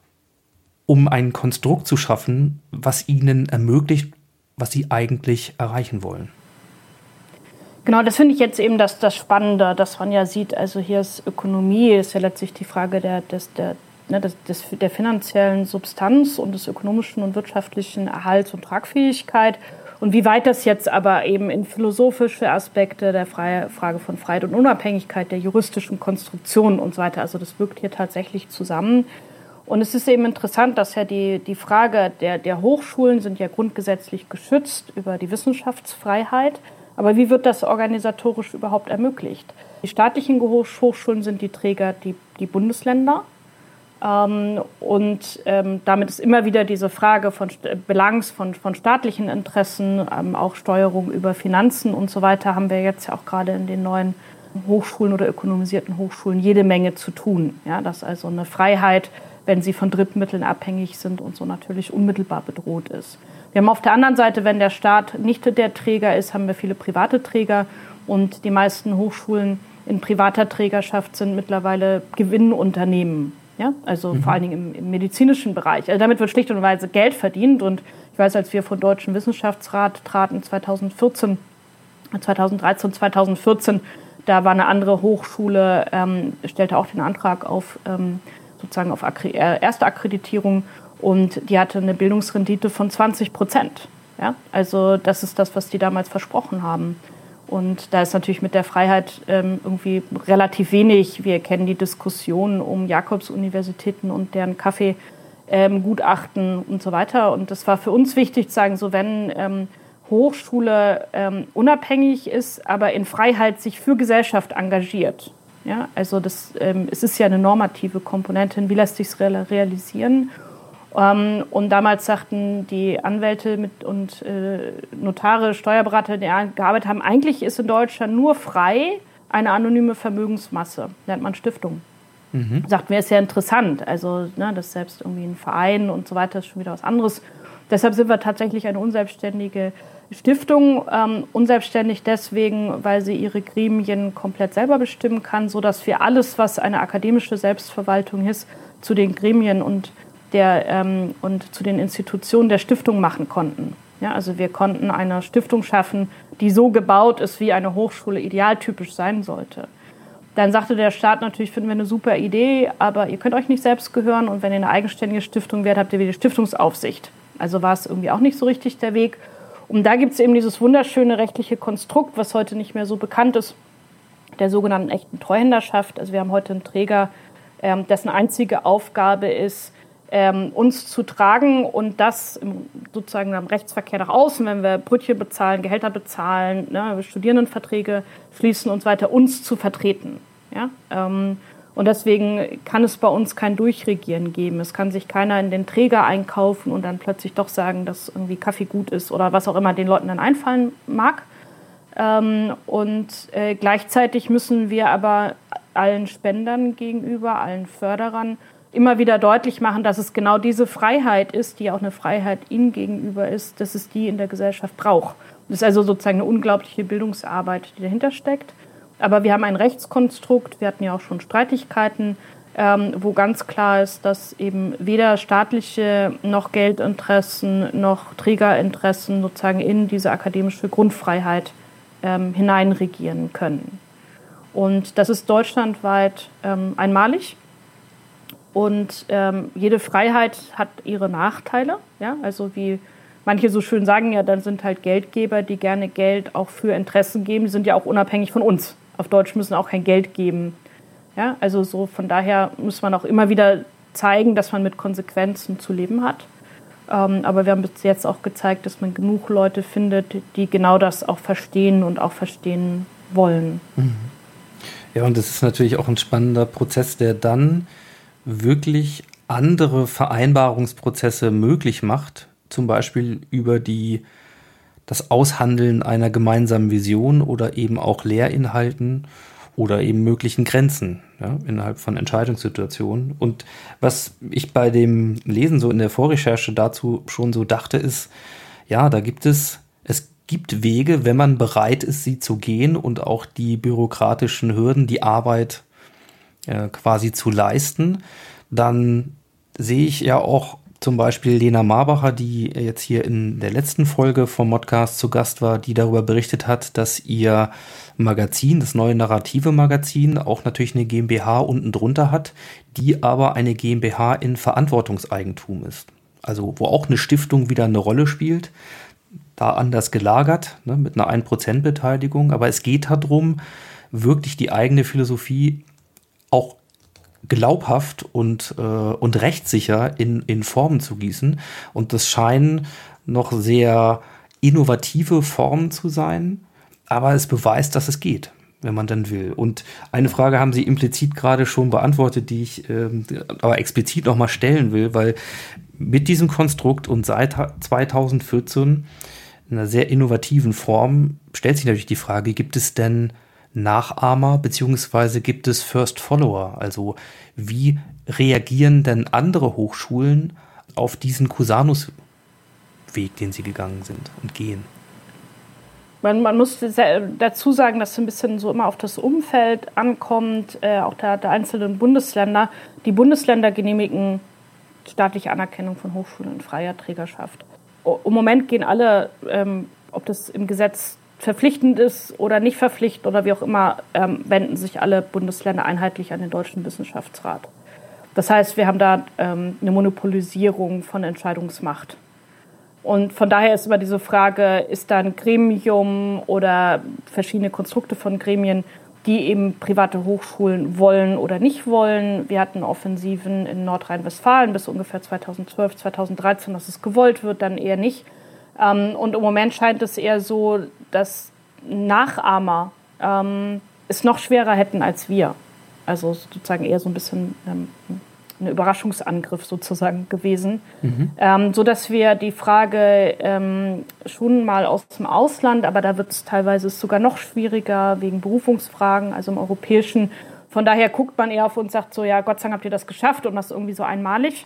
Speaker 6: um ein Konstrukt zu schaffen, was ihnen ermöglicht, was sie eigentlich erreichen wollen.
Speaker 5: Genau, das finde ich jetzt eben das, das Spannende, dass man ja sieht, also hier ist Ökonomie, ist ja letztlich die Frage der, des, der, ne, des, des, der finanziellen Substanz und des ökonomischen und wirtschaftlichen Erhalts und Tragfähigkeit. Und wie weit das jetzt aber eben in philosophische Aspekte der Freie, Frage von Freiheit und Unabhängigkeit, der juristischen Konstruktion und so weiter, also das wirkt hier tatsächlich zusammen. Und es ist eben interessant, dass ja die, die Frage der, der Hochschulen sind ja grundgesetzlich geschützt über die Wissenschaftsfreiheit. Aber wie wird das organisatorisch überhaupt ermöglicht? Die staatlichen Hochschulen sind die Träger, die, die Bundesländer. Ähm, und ähm, damit ist immer wieder diese Frage von Balance von, von staatlichen Interessen, ähm, auch Steuerung über Finanzen und so weiter, haben wir jetzt ja auch gerade in den neuen Hochschulen oder ökonomisierten Hochschulen jede Menge zu tun. Ja, dass also eine Freiheit, wenn sie von Drittmitteln abhängig sind und so natürlich unmittelbar bedroht ist. Wir haben auf der anderen Seite, wenn der Staat nicht der Träger ist, haben wir viele private Träger und die meisten Hochschulen in privater Trägerschaft sind mittlerweile Gewinnunternehmen. Ja, also mhm. vor allen Dingen im, im medizinischen Bereich. Also damit wird schlicht und weise Geld verdient. Und ich weiß, als wir vom Deutschen Wissenschaftsrat traten zweitausendvierzehn, zweitausenddreizehn, zweitausendvierzehn, da war eine andere Hochschule, ähm, stellte auch den Antrag auf ähm, sozusagen auf Akkri- äh, erste Akkreditierung und die hatte eine Bildungsrendite von zwanzig Prozent. Ja, also das ist das, was die damals versprochen haben. Und da ist natürlich mit der Freiheit ähm, irgendwie relativ wenig. Wir kennen die Diskussion um Jakobs-Universitäten und deren Kaffeegutachten ähm, und so weiter. Und das war für uns wichtig zu sagen, so wenn ähm, Hochschule ähm, unabhängig ist, aber in Freiheit sich für Gesellschaft engagiert. Ja, also das, ähm, es ist ja eine normative Komponente. Wie lässt sich es realisieren? Um, und damals sagten die Anwälte mit und äh, Notare, Steuerberater, die gearbeitet haben, eigentlich ist in Deutschland nur frei eine anonyme Vermögensmasse, nennt man Stiftung. Mhm. Sagten wir, ist ja interessant, also ne, das ist selbst irgendwie ein Verein und so weiter, ist schon wieder was anderes. Deshalb sind wir tatsächlich eine unselbstständige Stiftung, ähm, unselbstständig deswegen, weil sie ihre Gremien komplett selber bestimmen kann, sodass wir alles, was eine akademische Selbstverwaltung ist, zu den Gremien und Der, ähm, und zu den Institutionen der Stiftung machen konnten. Ja, also wir konnten eine Stiftung schaffen, die so gebaut ist, wie eine Hochschule idealtypisch sein sollte. Dann sagte der Staat natürlich, finden wir eine super Idee, aber ihr könnt euch nicht selbst gehören und wenn ihr eine eigenständige Stiftung werdet, habt ihr wieder die Stiftungsaufsicht. Also war es irgendwie auch nicht so richtig der Weg. Und da gibt es eben dieses wunderschöne rechtliche Konstrukt, was heute nicht mehr so bekannt ist, der sogenannten echten Treuhänderschaft. Also wir haben heute einen Träger, ähm, dessen einzige Aufgabe ist, Ähm, uns zu tragen und das im, sozusagen am Rechtsverkehr nach außen, wenn wir Brötchen bezahlen, Gehälter bezahlen, ne, Studierendenverträge schließen und so weiter, uns zu vertreten. Ja? Ähm, und deswegen kann es bei uns kein Durchregieren geben. Es kann sich keiner in den Träger einkaufen und dann plötzlich doch sagen, dass irgendwie Kaffee gut ist oder was auch immer den Leuten dann einfallen mag. Ähm, und äh, gleichzeitig müssen wir aber allen Spendern gegenüber, allen Förderern, immer wieder deutlich machen, dass es genau diese Freiheit ist, die auch eine Freiheit ihnen gegenüber ist, dass es die in der Gesellschaft braucht. Das ist also sozusagen eine unglaubliche Bildungsarbeit, die dahinter steckt. Aber wir haben ein Rechtskonstrukt, wir hatten ja auch schon Streitigkeiten, ähm, wo ganz klar ist, dass eben weder staatliche noch Geldinteressen noch Trägerinteressen sozusagen in diese akademische Grundfreiheit ähm, hineinregieren können. Und das ist deutschlandweit ähm, einmalig. Und ähm, jede Freiheit hat ihre Nachteile. Ja? Also wie manche so schön sagen, ja, dann sind halt Geldgeber, die gerne Geld auch für Interessen geben, die sind ja auch unabhängig von uns. Auf Deutsch müssen auch kein Geld geben. Ja? Also so von daher muss man auch immer wieder zeigen, dass man mit Konsequenzen zu leben hat. Ähm, aber wir haben bis jetzt auch gezeigt, dass man genug Leute findet, die genau das auch verstehen und auch verstehen wollen.
Speaker 6: Ja, und das ist natürlich auch ein spannender Prozess, der dann wirklich andere Vereinbarungsprozesse möglich macht, zum Beispiel über die, das Aushandeln einer gemeinsamen Vision oder eben auch Lehrinhalten oder eben möglichen Grenzen, ja, innerhalb von Entscheidungssituationen. Und was ich bei dem Lesen so in der Vorrecherche dazu schon so dachte, ist, ja, da gibt es, es gibt Wege, wenn man bereit ist, sie zu gehen und auch die bürokratischen Hürden, die Arbeit quasi zu leisten, dann sehe ich ja auch zum Beispiel Lena Marbacher, die jetzt hier in der letzten Folge vom Modcast zu Gast war, die darüber berichtet hat, dass ihr Magazin, das neue Narrative Magazin, auch natürlich eine GmbH unten drunter hat, die aber eine GmbH in Verantwortungseigentum ist. Also wo auch eine Stiftung wieder eine Rolle spielt. da anders gelagert, ne, mit einer ein Prozent Beteiligung. Aber es geht darum, wirklich die eigene Philosophie auch glaubhaft und, äh, und rechtssicher in, in Formen zu gießen. Und das scheinen noch sehr innovative Formen zu sein, aber es beweist, dass es geht, wenn man dann will. Und eine Frage haben Sie implizit gerade schon beantwortet, die ich ähm, aber explizit noch mal stellen will, weil mit diesem Konstrukt und seit zweitausendvierzehn in einer sehr innovativen Form stellt sich natürlich die Frage, gibt es denn Nachahmer beziehungsweise gibt es First Follower? Also wie reagieren denn andere Hochschulen auf diesen Cusanus-Weg, den sie gegangen sind und gehen?
Speaker 5: Man, man muss dazu sagen, dass es ein bisschen so immer auf das Umfeld ankommt, äh, auch der, der einzelnen Bundesländer. Die Bundesländer genehmigen staatliche Anerkennung von Hochschulen in freier Trägerschaft. Im Moment gehen alle, ähm, ob das im Gesetz verpflichtend ist oder nicht verpflichtend oder wie auch immer, ähm, wenden sich alle Bundesländer einheitlich an den Deutschen Wissenschaftsrat. Das heißt, wir haben da ähm, eine Monopolisierung von Entscheidungsmacht. Und von daher ist immer diese Frage, ist da ein Gremium oder verschiedene Konstrukte von Gremien, die eben private Hochschulen wollen oder nicht wollen. Wir hatten Offensiven in Nordrhein-Westfalen bis ungefähr zweitausendzwölf, zweitausenddreizehn, dass es gewollt wird, dann eher nicht. Ähm, und im Moment scheint es eher so, dass Nachahmer ähm, es noch schwerer hätten als wir. Also sozusagen eher so ein bisschen ähm, ein Überraschungsangriff sozusagen gewesen. Mhm. Ähm, so dass wir die Frage ähm, schon mal aus dem Ausland, aber da wird es teilweise sogar noch schwieriger wegen Berufungsfragen, also im Europäischen. Von daher guckt man eher auf uns und sagt so, ja, Gott sei Dank habt ihr das geschafft und das irgendwie so einmalig.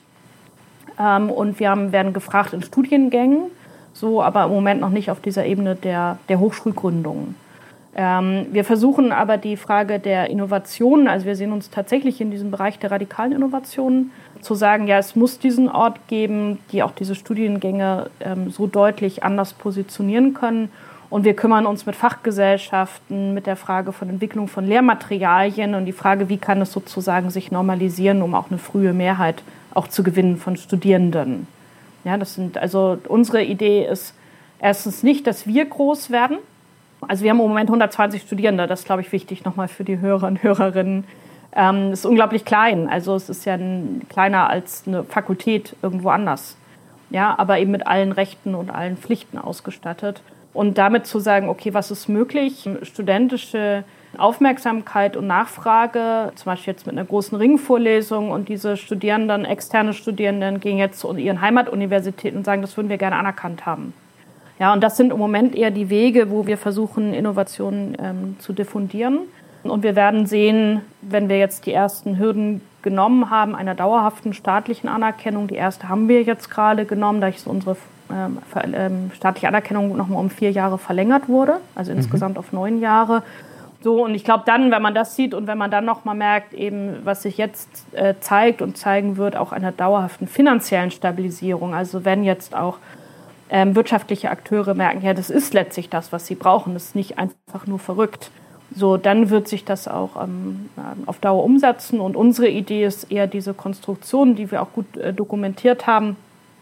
Speaker 5: Ähm, und wir haben, werden gefragt in Studiengängen, so, aber im Moment noch nicht auf dieser Ebene der, der Hochschulgründungen. Ähm, wir versuchen aber die Frage der Innovationen, also wir sehen uns tatsächlich in diesem Bereich der radikalen Innovationen, zu sagen, ja, es muss diesen Ort geben, die auch diese Studiengänge ähm, so deutlich anders positionieren können. Und wir kümmern uns mit Fachgesellschaften, mit der Frage von Entwicklung von Lehrmaterialien und die Frage, wie kann es sozusagen sich normalisieren, um auch eine frühe Mehrheit auch zu gewinnen von Studierenden. Ja, das sind, also unsere Idee ist erstens nicht, dass wir groß werden. Also wir haben im Moment hundertzwanzig Studierende, das ist, glaube ich, wichtig nochmal für die Hörer und Hörerinnen. Ähm, das ist unglaublich klein, also es ist ja ein, kleiner als eine Fakultät irgendwo anders. Ja, aber eben mit allen Rechten und allen Pflichten ausgestattet. Und damit zu sagen, okay, was ist möglich? Studentische Aufmerksamkeit und Nachfrage, zum Beispiel jetzt mit einer großen Ringvorlesung und diese Studierenden, externe Studierenden gehen jetzt zu ihren Heimatuniversitäten und sagen, das würden wir gerne anerkannt haben. Ja, und das sind im Moment eher die Wege, wo wir versuchen, Innovationen ähm, zu diffundieren. Und wir werden sehen, wenn wir jetzt die ersten Hürden genommen haben, einer dauerhaften staatlichen Anerkennung. Die erste haben wir jetzt gerade genommen, da ist unsere ähm, ähm, staatliche Anerkennung nochmal um vier Jahre verlängert wurde, also mhm. insgesamt auf neun Jahre. So, und ich glaube dann, wenn man das sieht und wenn man dann nochmal merkt, eben was sich jetzt äh, zeigt und zeigen wird, auch einer dauerhaften finanziellen Stabilisierung, also wenn jetzt auch Ähm, wirtschaftliche Akteure merken, ja, das ist letztlich das, was sie brauchen. Das ist nicht einfach nur verrückt. So, dann wird sich das auch ähm, auf Dauer umsetzen. Und unsere Idee ist eher diese Konstruktion, die wir auch gut äh, dokumentiert haben,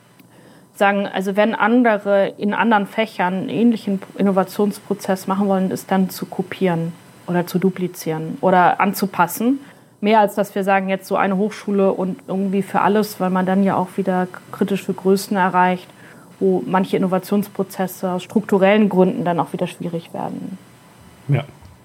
Speaker 5: sagen, also wenn andere in anderen Fächern einen ähnlichen Innovationsprozess machen wollen, ist dann zu kopieren oder zu duplizieren oder anzupassen. Mehr als, dass wir sagen, jetzt so eine Hochschule und irgendwie für alles, weil man dann ja auch wieder kritische Größen erreicht, wo manche Innovationsprozesse aus strukturellen Gründen dann auch wieder schwierig werden.
Speaker 6: Ja.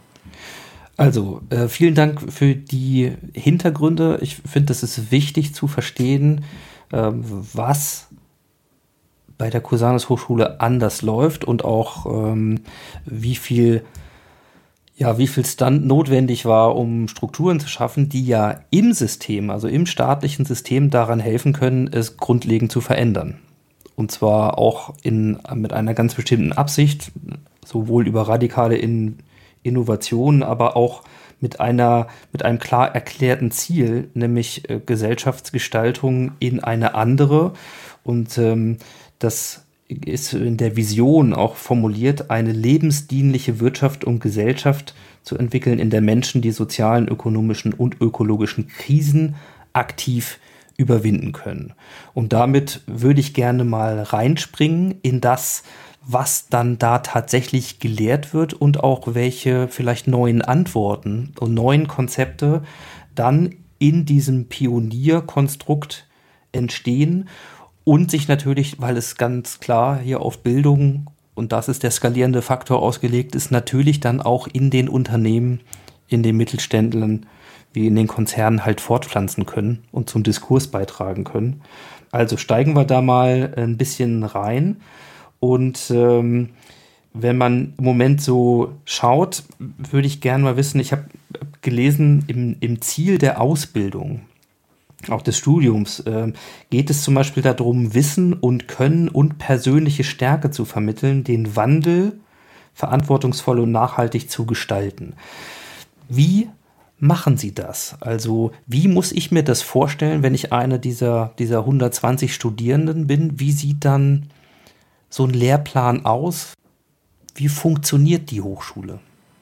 Speaker 6: Also, äh, vielen Dank für die Hintergründe. Ich finde, es ist wichtig zu verstehen, äh, was bei der Cusanus Hochschule anders läuft und auch ähm, wie viel ja, wie viel es dann notwendig war, um Strukturen zu schaffen, die ja im System, also im staatlichen System daran helfen können, es grundlegend zu verändern. Und zwar auch in, mit einer ganz bestimmten Absicht, sowohl über radikale in, Innovationen, aber auch mit einer, mit einem klar erklärten Ziel, nämlich äh, Gesellschaftsgestaltung in eine andere. Und ähm, das ist in der Vision auch formuliert, eine lebensdienliche Wirtschaft und Gesellschaft zu entwickeln, in der Menschen die sozialen, ökonomischen und ökologischen Krisen aktiv überwinden können. Und damit würde ich gerne mal reinspringen in das, was dann da tatsächlich gelehrt wird und auch welche vielleicht neuen Antworten und neuen Konzepte dann in diesem Pionierkonstrukt entstehen und sich natürlich, weil es ganz klar hier auf Bildung, und das ist der skalierende Faktor, ausgelegt ist, natürlich dann auch in den Unternehmen, in den Mittelständlern wie in den Konzernen halt fortpflanzen können und zum Diskurs beitragen können. Also steigen wir da mal ein bisschen rein. Und ähm, wenn man im Moment so schaut, würde ich gerne mal wissen, ich habe gelesen, im, im Ziel der Ausbildung, auch des Studiums, äh, geht es zum Beispiel darum, Wissen und Können und persönliche Stärke zu vermitteln, den Wandel verantwortungsvoll und nachhaltig zu gestalten. Wie machen Sie das? Also wie muss ich mir das vorstellen, wenn ich einer dieser, dieser hundertzwanzig Studierenden bin? Wie sieht dann so ein Lehrplan aus? Wie funktioniert die Hochschule?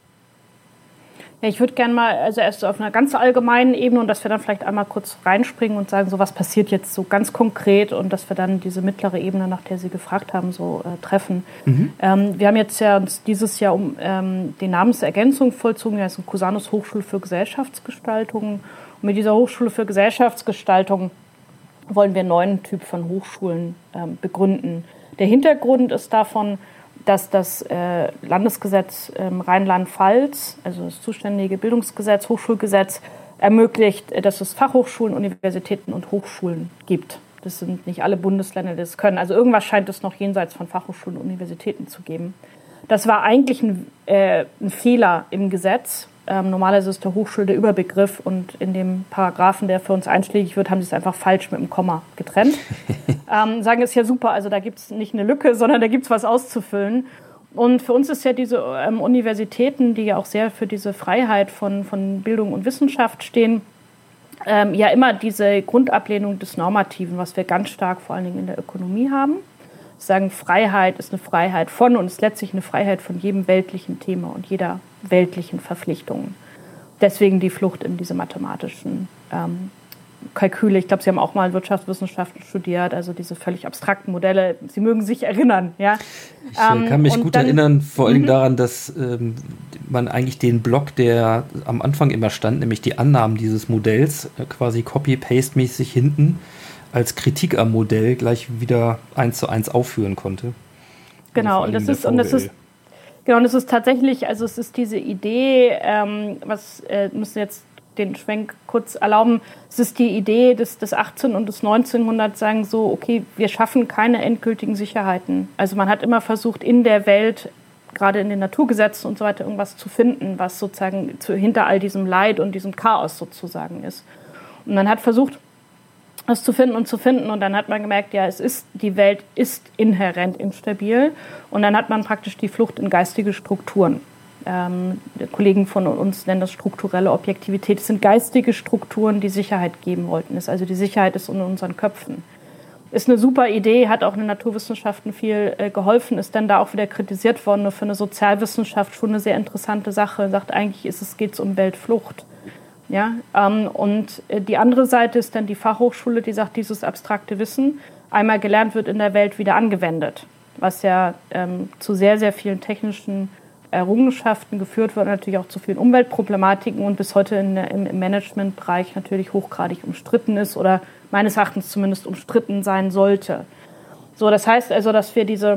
Speaker 5: Ja, ich würde gerne mal, also erst auf einer ganz allgemeinen Ebene und dass wir dann vielleicht einmal kurz reinspringen und sagen, so was passiert jetzt so ganz konkret und dass wir dann diese mittlere Ebene, nach der Sie gefragt haben, so äh, treffen. Mhm. Ähm, wir haben jetzt ja uns dieses Jahr um ähm, die Namensergänzung vollzogen, ja, das ist Cusanus Hochschule für Gesellschaftsgestaltung. Und mit dieser Hochschule für Gesellschaftsgestaltung wollen wir einen neuen Typ von Hochschulen ähm, begründen. Der Hintergrund ist davon, dass das äh, Landesgesetz ähm, Rheinland-Pfalz, also das zuständige Bildungsgesetz, Hochschulgesetz, ermöglicht, dass es Fachhochschulen, Universitäten und Hochschulen gibt. Das sind nicht alle Bundesländer, die das können. Also irgendwas scheint es noch jenseits von Fachhochschulen und Universitäten zu geben. Das war eigentlich ein, äh, ein Fehler im Gesetz. Ähm, normalerweise ist der Hochschule der Überbegriff und in dem Paragraphen, der für uns einschlägig wird, haben sie es einfach falsch mit dem Komma getrennt. ähm, sagen, ist ja super, also da gibt es nicht eine Lücke, sondern da gibt es was auszufüllen. Und für uns ist ja diese ähm, Universitäten, die ja auch sehr für diese Freiheit von, von Bildung und Wissenschaft stehen, ähm, ja immer diese Grundablehnung des Normativen, was wir ganz stark vor allen Dingen in der Ökonomie haben. Sagen, Freiheit ist eine Freiheit von und ist letztlich eine Freiheit von jedem weltlichen Thema und jeder weltlichen Verpflichtung. Deswegen die Flucht in diese mathematischen ähm, Kalküle. Ich glaube, Sie haben auch mal Wirtschaftswissenschaften studiert, also diese völlig abstrakten Modelle. Sie mögen sich erinnern, ja.
Speaker 6: Ich ähm, kann mich gut dann erinnern, vor allem daran, dass ähm, man eigentlich den Block, der am Anfang immer stand, nämlich die Annahmen dieses Modells, äh, quasi copy-paste-mäßig hinten als Kritik am Modell gleich wieder eins zu eins aufführen konnte.
Speaker 5: Genau, und das ist und das ist genau, und das ist tatsächlich, also es ist diese Idee, ähm, was äh, müssen jetzt den Schwenk kurz erlauben, es ist die Idee des, des achtzehnten und des neunzehnhunderts, sagen so, okay, wir schaffen keine endgültigen Sicherheiten. Also man hat immer versucht, in der Welt, gerade in den Naturgesetzen und so weiter, irgendwas zu finden, was sozusagen zu, hinter all diesem Leid und diesem Chaos sozusagen ist. Und man hat versucht, das zu finden und zu finden. Und dann hat man gemerkt, ja, es ist, die Welt ist inhärent instabil. Und dann hat man praktisch die Flucht in geistige Strukturen. Ähm, Kollegen von uns nennen das strukturelle Objektivität. Es sind geistige Strukturen, die Sicherheit geben wollten. Also die Sicherheit ist in unseren Köpfen. Ist eine super Idee, hat auch in den Naturwissenschaften viel äh, geholfen, ist dann da auch wieder kritisiert worden. Nur für eine Sozialwissenschaft schon eine sehr interessante Sache. Sagt eigentlich, ist es geht es um Weltflucht. Ja, ähm, und die andere Seite ist dann die Fachhochschule, die sagt, dieses abstrakte Wissen einmal gelernt wird in der Welt wieder angewendet, was ja ähm, zu sehr, sehr vielen technischen Errungenschaften geführt wird, natürlich auch zu vielen Umweltproblematiken und bis heute in, im, im Managementbereich natürlich hochgradig umstritten ist oder meines Erachtens zumindest umstritten sein sollte. So, das heißt also, dass wir diese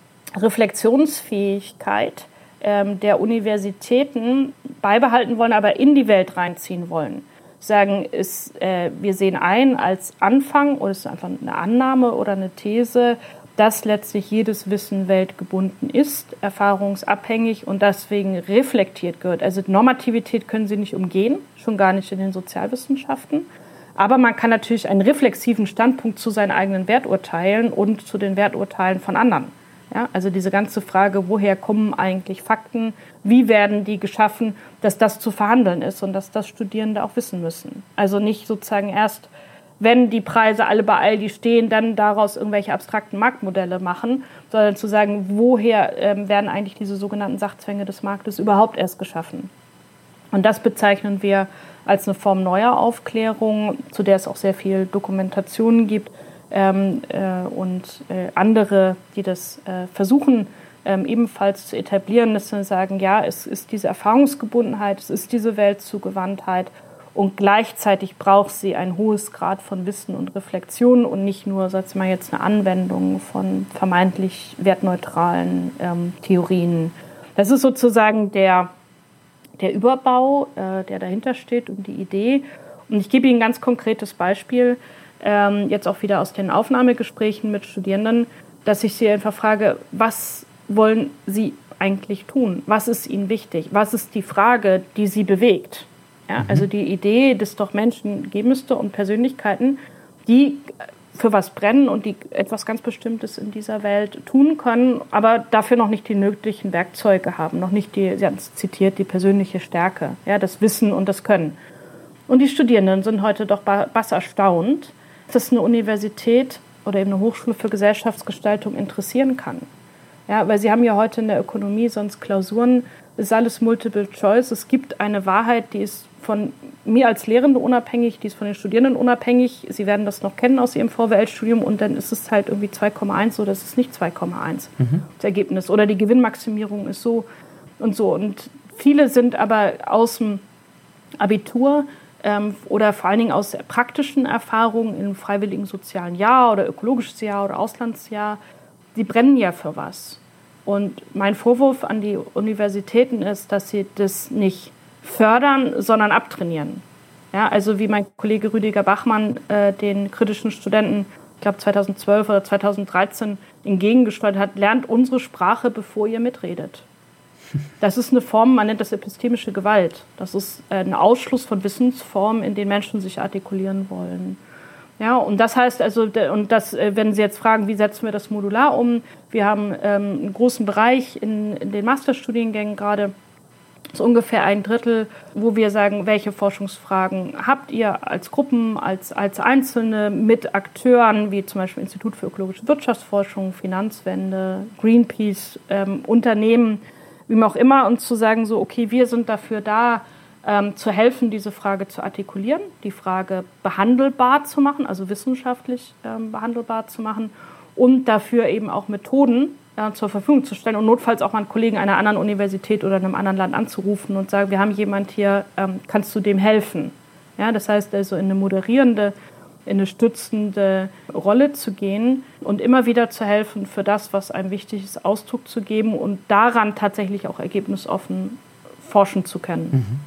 Speaker 5: Reflexionsfähigkeit der Universitäten beibehalten wollen, aber in die Welt reinziehen wollen. Sagen, ist, äh, wir sehen ein als Anfang, oder es ist einfach eine Annahme oder eine These, dass letztlich jedes Wissen weltgebunden ist, erfahrungsabhängig und deswegen reflektiert gehört. Also Normativität können Sie nicht umgehen, schon gar nicht in den Sozialwissenschaften. Aber man kann natürlich einen reflexiven Standpunkt zu seinen eigenen Werturteilen und zu den Werturteilen von anderen. Ja, also diese ganze Frage, woher kommen eigentlich Fakten, wie werden die geschaffen, dass das zu verhandeln ist und dass das Studierende auch wissen müssen. Also nicht sozusagen erst, wenn die Preise alle bei Aldi stehen, dann daraus irgendwelche abstrakten Marktmodelle machen, sondern zu sagen, woher ähm, werden eigentlich diese sogenannten Sachzwänge des Marktes überhaupt erst geschaffen. Und das bezeichnen wir als eine Form neuer Aufklärung, zu der es auch sehr viel Dokumentationen gibt, ähm, äh, und äh, andere, die das äh, versuchen, ähm, ebenfalls zu etablieren, dass wir sagen, ja, es ist diese Erfahrungsgebundenheit, es ist diese Weltzugewandtheit und gleichzeitig braucht sie ein hohes Grad von Wissen und Reflexion und nicht nur, sagen wir mal, jetzt eine Anwendung von vermeintlich wertneutralen ähm, Theorien. Das ist sozusagen der, der Überbau, äh, der dahinter steht und die Idee. Und ich gebe Ihnen ein ganz konkretes Beispiel, ähm, jetzt auch wieder aus den Aufnahmegesprächen mit Studierenden, dass ich Sie einfach frage, was wollen Sie eigentlich tun? Was ist Ihnen wichtig? Was ist die Frage, die Sie bewegt? Ja, also die Idee, dass es doch Menschen geben müsste und Persönlichkeiten, die für was brennen und die etwas ganz Bestimmtes in dieser Welt tun können, aber dafür noch nicht die nötigen Werkzeuge haben, noch nicht die, Sie haben es zitiert, die persönliche Stärke, ja, das Wissen und das Können. Und die Studierenden sind heute doch bass erstaunt, dass eine Universität oder eben eine Hochschule für Gesellschaftsgestaltung interessieren kann. Ja, weil sie haben ja heute in der Ökonomie sonst Klausuren, es ist alles Multiple Choice. Es gibt eine Wahrheit, die ist von mir als Lehrende unabhängig, die ist von den Studierenden unabhängig. Sie werden das noch kennen aus ihrem V W L-Studium und dann ist es halt irgendwie zwei Komma eins oder es ist nicht zwei Komma eins, mhm. das Ergebnis. Oder die Gewinnmaximierung ist so und so. Und viele sind aber aus dem Abitur ähm, oder vor allen Dingen aus praktischen Erfahrungen im freiwilligen sozialen Jahr oder ökologisches Jahr oder Auslandsjahr, die brennen ja für was. Und mein Vorwurf an die Universitäten ist, dass sie das nicht fördern, sondern abtrainieren. Ja, also wie mein Kollege Rüdiger Bachmann äh, den kritischen Studenten, ich glaube zweitausendzwölf oder zweitausenddreizehn, entgegengesteuert hat, lernt unsere Sprache, bevor ihr mitredet. Das ist eine Form, man nennt das epistemische Gewalt. Das ist äh, ein Ausschluss von Wissensformen, in denen Menschen sich artikulieren wollen. Ja, und das heißt also, und das, wenn Sie jetzt fragen, wie setzen wir das modular um? Wir haben ähm, einen großen Bereich in, in den Masterstudiengängen gerade, so ungefähr ein Drittel, wo wir sagen, welche Forschungsfragen habt ihr als Gruppen, als, als Einzelne mit Akteuren, wie zum Beispiel Institut für ökologische Wirtschaftsforschung, Finanzwende, Greenpeace, ähm, Unternehmen, wie man auch immer, und zu sagen so, okay, wir sind dafür da, Ähm, zu helfen, diese Frage zu artikulieren, die Frage behandelbar zu machen, also wissenschaftlich ähm, behandelbar zu machen und dafür eben auch Methoden äh, zur Verfügung zu stellen und notfalls auch mal einen Kollegen einer anderen Universität oder einem anderen Land anzurufen und sagen, wir haben jemand hier, ähm, kannst du dem helfen? Ja, das heißt also in eine moderierende, in eine stützende Rolle zu gehen und immer wieder zu helfen, für das, was einem wichtig ist, Ausdruck zu geben und daran tatsächlich auch ergebnisoffen forschen zu können. Mhm.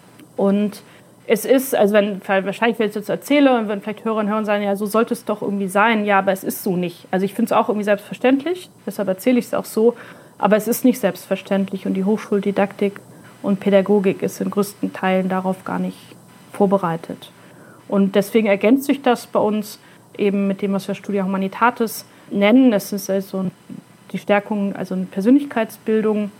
Speaker 5: Und es ist, also wenn, wahrscheinlich, wenn ich es jetzt erzähle und wenn vielleicht Hörer und Hörer sagen, ja, so sollte es doch irgendwie sein, ja, aber es ist so nicht. Also ich finde es auch irgendwie selbstverständlich, deshalb erzähle ich es auch so, aber es ist nicht selbstverständlich und die Hochschuldidaktik und Pädagogik ist in größten Teilen darauf gar nicht vorbereitet. Und deswegen ergänzt sich das bei uns eben mit dem, was wir Studia Humanitatis nennen. Das ist also die Stärkung, also eine Persönlichkeitsbildung.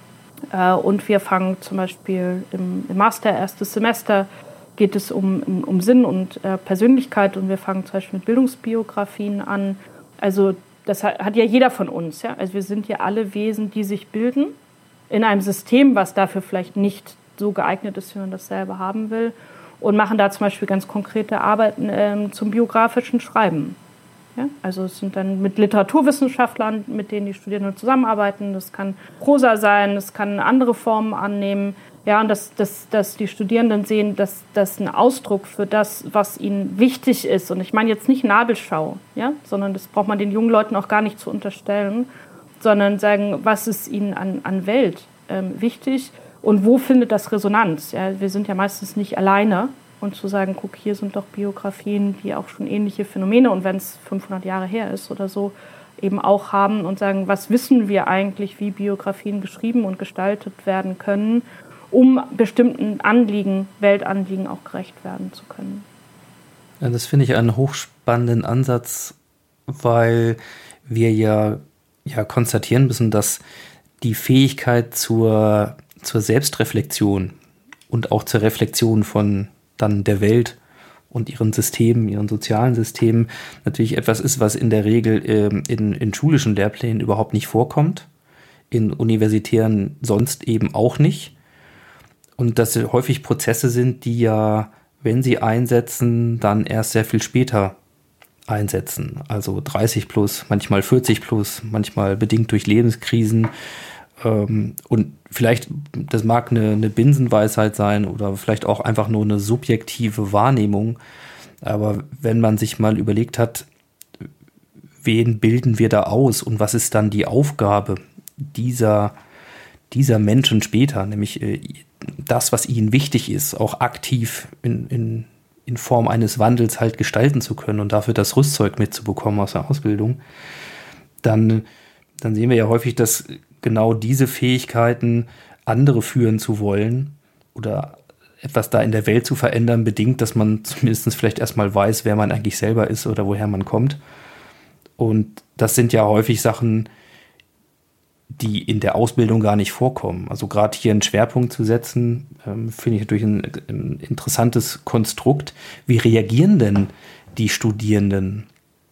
Speaker 5: Und wir fangen zum Beispiel im, im Master, erstes Semester, geht es um, um, um Sinn und äh, Persönlichkeit und wir fangen zum Beispiel mit Bildungsbiografien an. Also das hat, hat ja jeder von uns. Ja? Also wir sind ja alle Wesen, die sich bilden in einem System, was dafür vielleicht nicht so geeignet ist, wie man das selber haben will, und machen da zum Beispiel ganz konkrete Arbeiten äh, zum biografischen Schreiben. Ja, also es sind dann mit Literaturwissenschaftlern, mit denen die Studierenden zusammenarbeiten. Das kann Prosa sein, das kann andere Formen annehmen. Ja, und dass, dass, dass die Studierenden sehen, dass das ein Ausdruck für das, was ihnen wichtig ist. Und ich meine jetzt nicht Nabelschau, ja, sondern das braucht man den jungen Leuten auch gar nicht zu unterstellen, sondern sagen, was ist ihnen an, an Welt ähm, wichtig und wo findet das Resonanz. Ja, wir sind ja meistens nicht alleine. Und zu sagen, guck, hier sind doch Biografien, die auch schon ähnliche Phänomene, und wenn es fünfhundert Jahre her ist oder so, eben auch haben und sagen, was wissen wir eigentlich, wie Biografien geschrieben und gestaltet werden können, um bestimmten Anliegen, Weltanliegen auch gerecht werden zu können.
Speaker 6: Ja, das finde ich einen hochspannenden Ansatz, weil wir ja, ja konstatieren müssen, dass die Fähigkeit zur, zur Selbstreflexion und auch zur Reflexion von dann der Welt und ihren Systemen, ihren sozialen Systemen natürlich etwas ist, was in der Regel ähm, in, in schulischen Lehrplänen überhaupt nicht vorkommt, in universitären sonst eben auch nicht. Und dass häufig Prozesse sind, die ja, wenn sie einsetzen, dann erst sehr viel später einsetzen. Also dreißig plus, manchmal vierzig plus, manchmal bedingt durch Lebenskrisen. Ähm, und vielleicht, das mag eine, eine Binsenweisheit sein oder vielleicht auch einfach nur eine subjektive Wahrnehmung. Aber wenn man sich mal überlegt hat, wen bilden wir da aus und was ist dann die Aufgabe dieser, dieser Menschen später, nämlich äh, das, was ihnen wichtig ist, auch aktiv in, in, in Form eines Wandels halt gestalten zu können und dafür das Rüstzeug mitzubekommen aus der Ausbildung, dann, dann sehen wir ja häufig, dass genau diese Fähigkeiten, andere führen zu wollen oder etwas da in der Welt zu verändern, bedingt, dass man zumindest vielleicht erstmal weiß, wer man eigentlich selber ist oder woher man kommt. Und das sind ja häufig Sachen, die in der Ausbildung gar nicht vorkommen. Also gerade hier einen Schwerpunkt zu setzen, ähm, finde ich natürlich ein, ein interessantes Konstrukt. Wie reagieren denn die Studierenden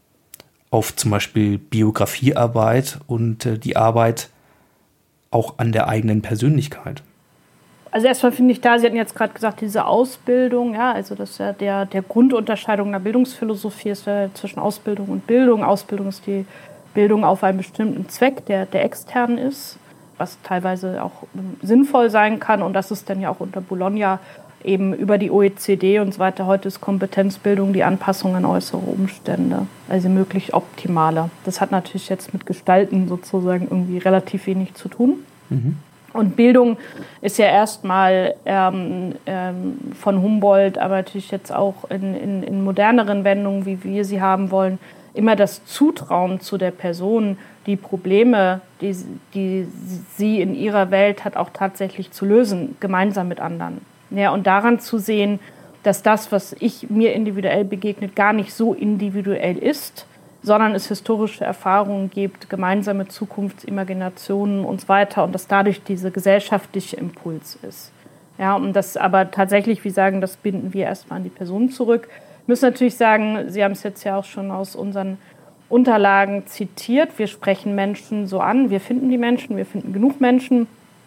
Speaker 6: auf zum Beispiel Biografiearbeit und äh, die Arbeit auch an der eigenen Persönlichkeit?
Speaker 5: Also erstmal finde ich da, Sie hatten jetzt gerade gesagt, diese Ausbildung, ja, also das ist ja der, der Grundunterscheidung der Bildungsphilosophie ist ja zwischen Ausbildung und Bildung. Ausbildung ist die Bildung auf einen bestimmten Zweck, der, der extern ist, was teilweise auch sinnvoll sein kann. Und das ist dann ja auch unter Bologna eben über die O E C D und so weiter. Heute ist Kompetenzbildung die Anpassung an äußere Umstände, also möglichst optimale. Das hat natürlich jetzt mit Gestalten sozusagen irgendwie relativ wenig zu tun. Mhm. Und Bildung ist ja erstmal ähm, ähm, von Humboldt, aber natürlich jetzt auch in, in, in moderneren Wendungen, wie wir sie haben wollen, immer das Zutrauen zu der Person, die Probleme, die, die sie in ihrer Welt hat, auch tatsächlich zu lösen, gemeinsam mit anderen. Ja, und daran zu sehen, dass das, was ich mir individuell begegnet, gar nicht so individuell ist, sondern es historische Erfahrungen gibt, gemeinsame Zukunftsimaginationen und so weiter und dass dadurch dieser gesellschaftliche Impuls ist. Ja, und das aber tatsächlich, wie sagen, das binden wir erstmal an die Person zurück. Wir müssen natürlich sagen, Sie haben es jetzt ja auch schon aus unseren Unterlagen zitiert, wir sprechen Menschen so an, wir finden die Menschen, wir finden genug Menschen,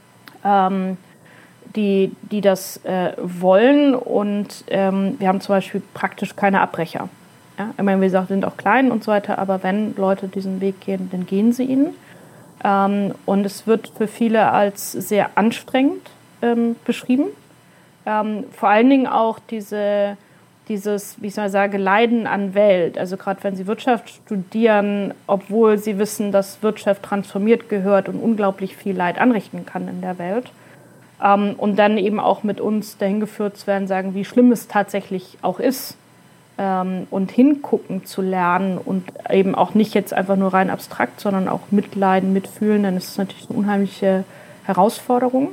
Speaker 5: ähm, die, die das äh, wollen und ähm, wir haben zum Beispiel praktisch keine Abbrecher. Ja, ich meine, wie gesagt, wir sind auch klein und so weiter, aber wenn Leute diesen Weg gehen, dann gehen sie ihn. Ähm, und es wird für viele als sehr anstrengend ähm, beschrieben. Ähm, vor allen Dingen auch diese, dieses, wie ich mal sage, Leiden an Welt. Also gerade wenn sie Wirtschaft studieren, obwohl sie wissen, dass Wirtschaft transformiert gehört und unglaublich viel Leid anrichten kann in der Welt. Ähm, und dann eben auch mit uns dahin geführt zu werden, sagen, wie schlimm es tatsächlich auch ist. Und hingucken zu lernen und eben auch nicht jetzt einfach nur rein abstrakt, sondern auch mitleiden, mitfühlen, dann ist es natürlich eine unheimliche Herausforderung.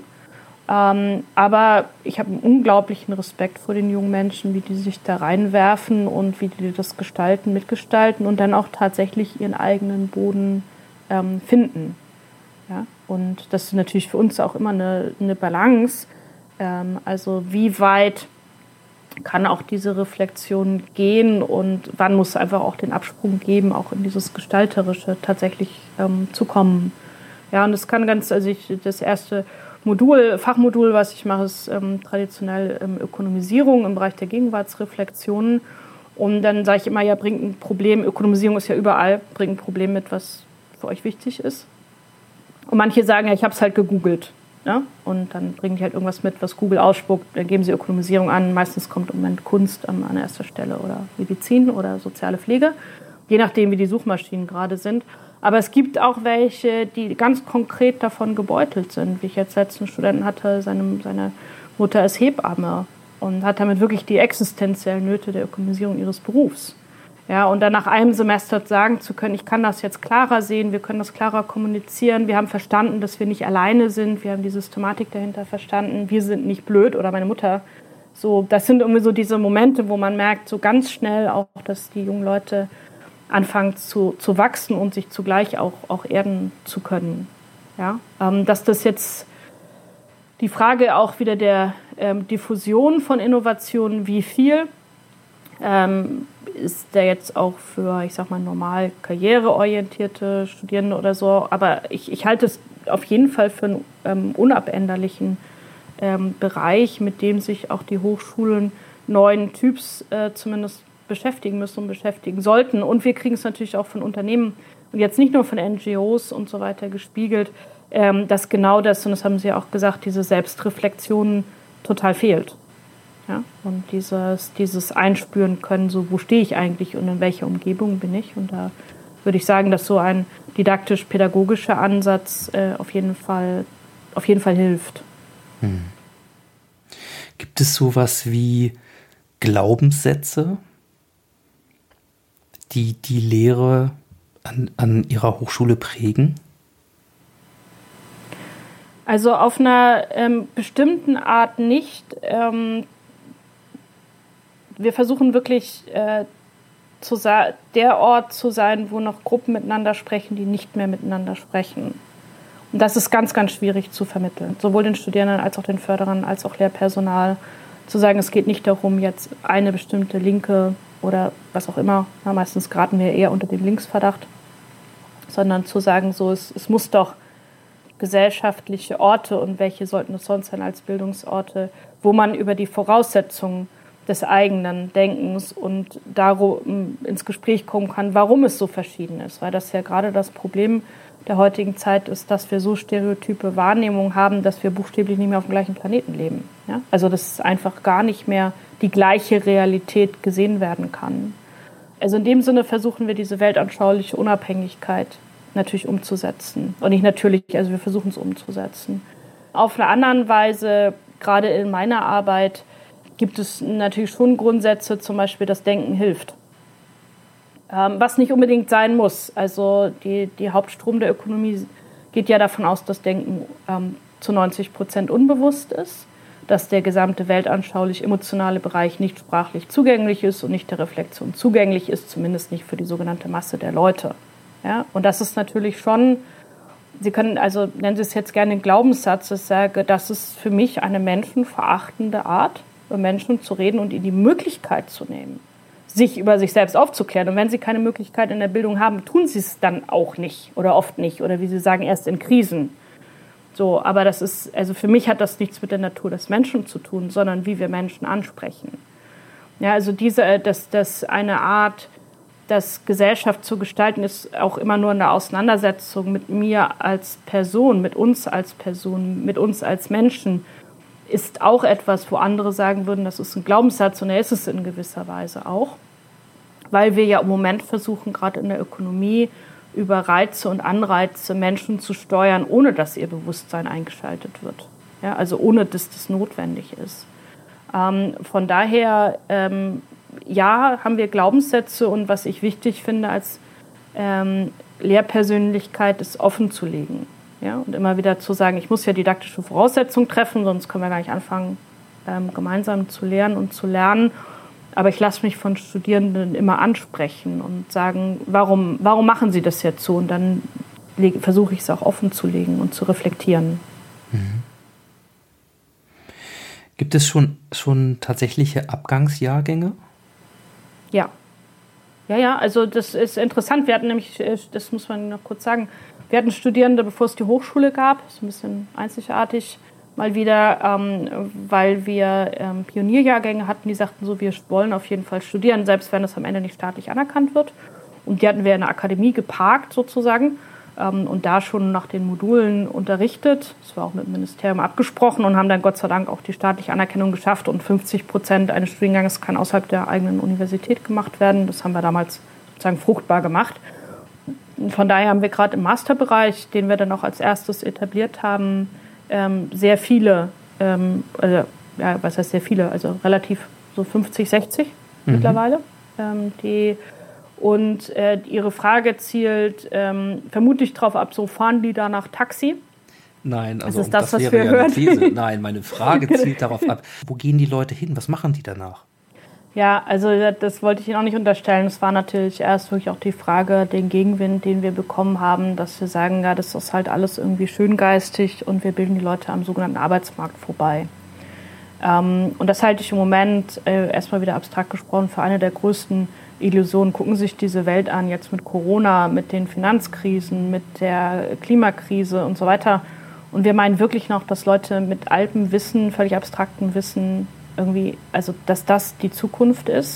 Speaker 5: Aber ich habe einen unglaublichen Respekt vor den jungen Menschen, wie die sich da reinwerfen und wie die das gestalten, mitgestalten und dann auch tatsächlich ihren eigenen Boden finden. Ja? Und das ist natürlich für uns auch immer eine, eine Balance. Also wie weit kann auch diese Reflexion gehen und wann muss es einfach auch den Absprung geben, auch in dieses Gestalterische tatsächlich ähm, zu kommen. Ja, und das kann ganz, also ich, das erste Modul, Fachmodul, was ich mache, ist ähm, traditionell ähm, Ökonomisierung im Bereich der Gegenwartsreflexionen. Und dann sage ich immer, ja, bringt ein Problem, Ökonomisierung ist ja überall, bringt ein Problem mit, was für euch wichtig ist. Und manche sagen, ja, ich habe es halt gegoogelt. Ja? Und dann bringen die halt irgendwas mit, was Google ausspuckt, dann geben sie Ökonomisierung an. Meistens kommt im Moment Kunst an, an erster Stelle oder Medizin oder soziale Pflege, je nachdem, wie die Suchmaschinen gerade sind. Aber es gibt auch welche, die ganz konkret davon gebeutelt sind. Wie ich jetzt letzten Studenten hatte, seine, seine Mutter ist Hebamme und hat damit wirklich die existenziellen Nöte der Ökonomisierung ihres Berufs. Ja, und dann nach einem Semester sagen zu können, ich kann das jetzt klarer sehen, wir können das klarer kommunizieren, wir haben verstanden, dass wir nicht alleine sind, wir haben die Systematik dahinter verstanden, wir sind nicht blöd oder meine Mutter. So, das sind irgendwie so diese Momente, wo man merkt, so ganz schnell auch, dass die jungen Leute anfangen zu, zu wachsen und sich zugleich auch, auch erden zu können. Ja, ähm, dass das jetzt die Frage auch wieder der ähm, Diffusion von Innovationen, wie viel, ähm, ist der jetzt auch für, ich sag mal, normal karriereorientierte Studierende oder so. Aber ich, ich halte es auf jeden Fall für einen ähm, unabänderlichen ähm, Bereich, mit dem sich auch die Hochschulen neuen Typs äh, zumindest beschäftigen müssen und beschäftigen sollten. Und wir kriegen es natürlich auch von Unternehmen und jetzt nicht nur von N G Os und so weiter gespiegelt, ähm, dass genau das, und das haben Sie ja auch gesagt, diese Selbstreflexion total fehlt. Ja? Und dieses, dieses Einspüren können, so wo stehe ich eigentlich und in welcher Umgebung bin ich. Und da würde ich sagen, dass so ein didaktisch-pädagogischer Ansatz äh, auf jeden Fall, auf jeden Fall hilft.
Speaker 6: Hm. Gibt es sowas wie Glaubenssätze, die die Lehre an, an Ihrer Hochschule prägen?
Speaker 5: Also auf einer ähm, bestimmten Art nicht. Ähm, wir versuchen wirklich äh, zu sa- der Ort zu sein, wo noch Gruppen miteinander sprechen, die nicht mehr miteinander sprechen. Und das ist ganz, ganz schwierig zu vermitteln. Sowohl den Studierenden als auch den Förderern als auch Lehrpersonal. Zu sagen, es geht nicht darum, jetzt eine bestimmte Linke oder was auch immer, na, meistens geraten wir eher unter den Linksverdacht, sondern zu sagen, so es, es muss doch gesellschaftliche Orte, und welche sollten es sonst sein als Bildungsorte, wo man über die Voraussetzungen des eigenen Denkens und darum ins Gespräch kommen kann, warum es so verschieden ist. Weil das ja gerade das Problem der heutigen Zeit ist, dass wir so stereotype Wahrnehmungen haben, dass wir buchstäblich nicht mehr auf dem gleichen Planeten leben. Ja? Also dass einfach gar nicht mehr die gleiche Realität gesehen werden kann. Also in dem Sinne versuchen wir diese weltanschauliche Unabhängigkeit natürlich umzusetzen. Und nicht natürlich, also wir versuchen es umzusetzen. Auf einer anderen Weise, gerade in meiner Arbeit, gibt es natürlich schon Grundsätze, zum Beispiel das Denken hilft. Ähm, was nicht unbedingt sein muss. Also die, die Hauptstrom der Ökonomie geht ja davon aus, dass Denken ähm, zu neunzig Prozent unbewusst ist, dass der gesamte weltanschaulich-emotionale Bereich nicht sprachlich zugänglich ist und nicht der Reflexion zugänglich ist, zumindest nicht für die sogenannte Masse der Leute. Ja? Und das ist natürlich schon, Sie können, also nennen Sie es jetzt gerne einen Glaubenssatz, ich sage, das ist für mich eine menschenverachtende Art, über Menschen zu reden und ihnen die Möglichkeit zu nehmen, sich über sich selbst aufzuklären. Und wenn sie keine Möglichkeit in der Bildung haben, tun sie es dann auch nicht oder oft nicht. Oder wie Sie sagen, erst in Krisen. So, aber das ist, also für mich hat das nichts mit der Natur des Menschen zu tun, sondern wie wir Menschen ansprechen. Ja, also diese, dass das eine Art, das Gesellschaft zu gestalten, ist auch immer nur eine Auseinandersetzung mit mir als Person, mit uns als Person, mit uns als Menschen, ist auch etwas, wo andere sagen würden, das ist ein Glaubenssatz, und er ist es in gewisser Weise auch, weil wir ja im Moment versuchen, gerade in der Ökonomie, über Reize und Anreize Menschen zu steuern, ohne dass ihr Bewusstsein eingeschaltet wird. Ja, also ohne, dass das notwendig ist. Ähm, von daher, ähm, ja, haben wir Glaubenssätze, und was ich wichtig finde als ähm, Lehrpersönlichkeit, ist offen zu legen. Ja, und immer wieder zu sagen, ich muss ja didaktische Voraussetzungen treffen, sonst können wir gar nicht anfangen, ähm, gemeinsam zu lernen und zu lernen. Aber ich lasse mich von Studierenden immer ansprechen und sagen, warum, warum machen sie das jetzt so? Und dann lege, versuche ich es auch offen zu legen und zu reflektieren.
Speaker 6: Mhm. Gibt es schon, schon tatsächliche Abgangsjahrgänge?
Speaker 5: Ja. Ja, ja, also das ist interessant. Wir hatten nämlich, das muss man noch kurz sagen, wir hatten Studierende, bevor es die Hochschule gab, das ist ein bisschen einzigartig, mal wieder, ähm, weil wir ähm, Pionierjahrgänge hatten, die sagten so, wir wollen auf jeden Fall studieren, selbst wenn es am Ende nicht staatlich anerkannt wird. Und die hatten wir in der Akademie geparkt sozusagen ähm, und da schon nach den Modulen unterrichtet. Das war auch mit dem Ministerium abgesprochen, und haben dann Gott sei Dank auch die staatliche Anerkennung geschafft, und fünfzig Prozent eines Studienganges kann außerhalb der eigenen Universität gemacht werden. Das haben wir damals sozusagen fruchtbar gemacht. Von daher haben wir gerade im Masterbereich, den wir dann auch als erstes etabliert haben, ähm, sehr viele, ähm, also, ja, was heißt sehr viele, also relativ so fünfzig, sechzig mhm. mittlerweile. Ähm, die, und äh, Ihre Frage zielt ähm, vermutlich darauf ab, so fahren die da nach Taxi?
Speaker 6: Nein, also
Speaker 5: das ist das,
Speaker 6: das
Speaker 5: was
Speaker 6: wäre
Speaker 5: wir
Speaker 6: ja
Speaker 5: hören.
Speaker 6: eine These. Nein, meine Frage zielt darauf ab, wo gehen die Leute hin? Was machen die danach?
Speaker 5: Ja, also das wollte ich Ihnen auch nicht unterstellen. Es war natürlich erst wirklich auch die Frage, den Gegenwind, den wir bekommen haben, dass wir sagen, ja, das ist halt alles irgendwie schöngeistig und wir bilden die Leute am sogenannten Arbeitsmarkt vorbei. Ähm, und das halte ich im Moment, äh, erstmal wieder abstrakt gesprochen, für eine der größten Illusionen. Gucken Sie sich diese Welt an, jetzt mit Corona, mit den Finanzkrisen, mit der Klimakrise und so weiter. Und wir meinen wirklich noch, dass Leute mit altem Wissen, völlig abstraktem Wissen, irgendwie, also dass das die Zukunft ist.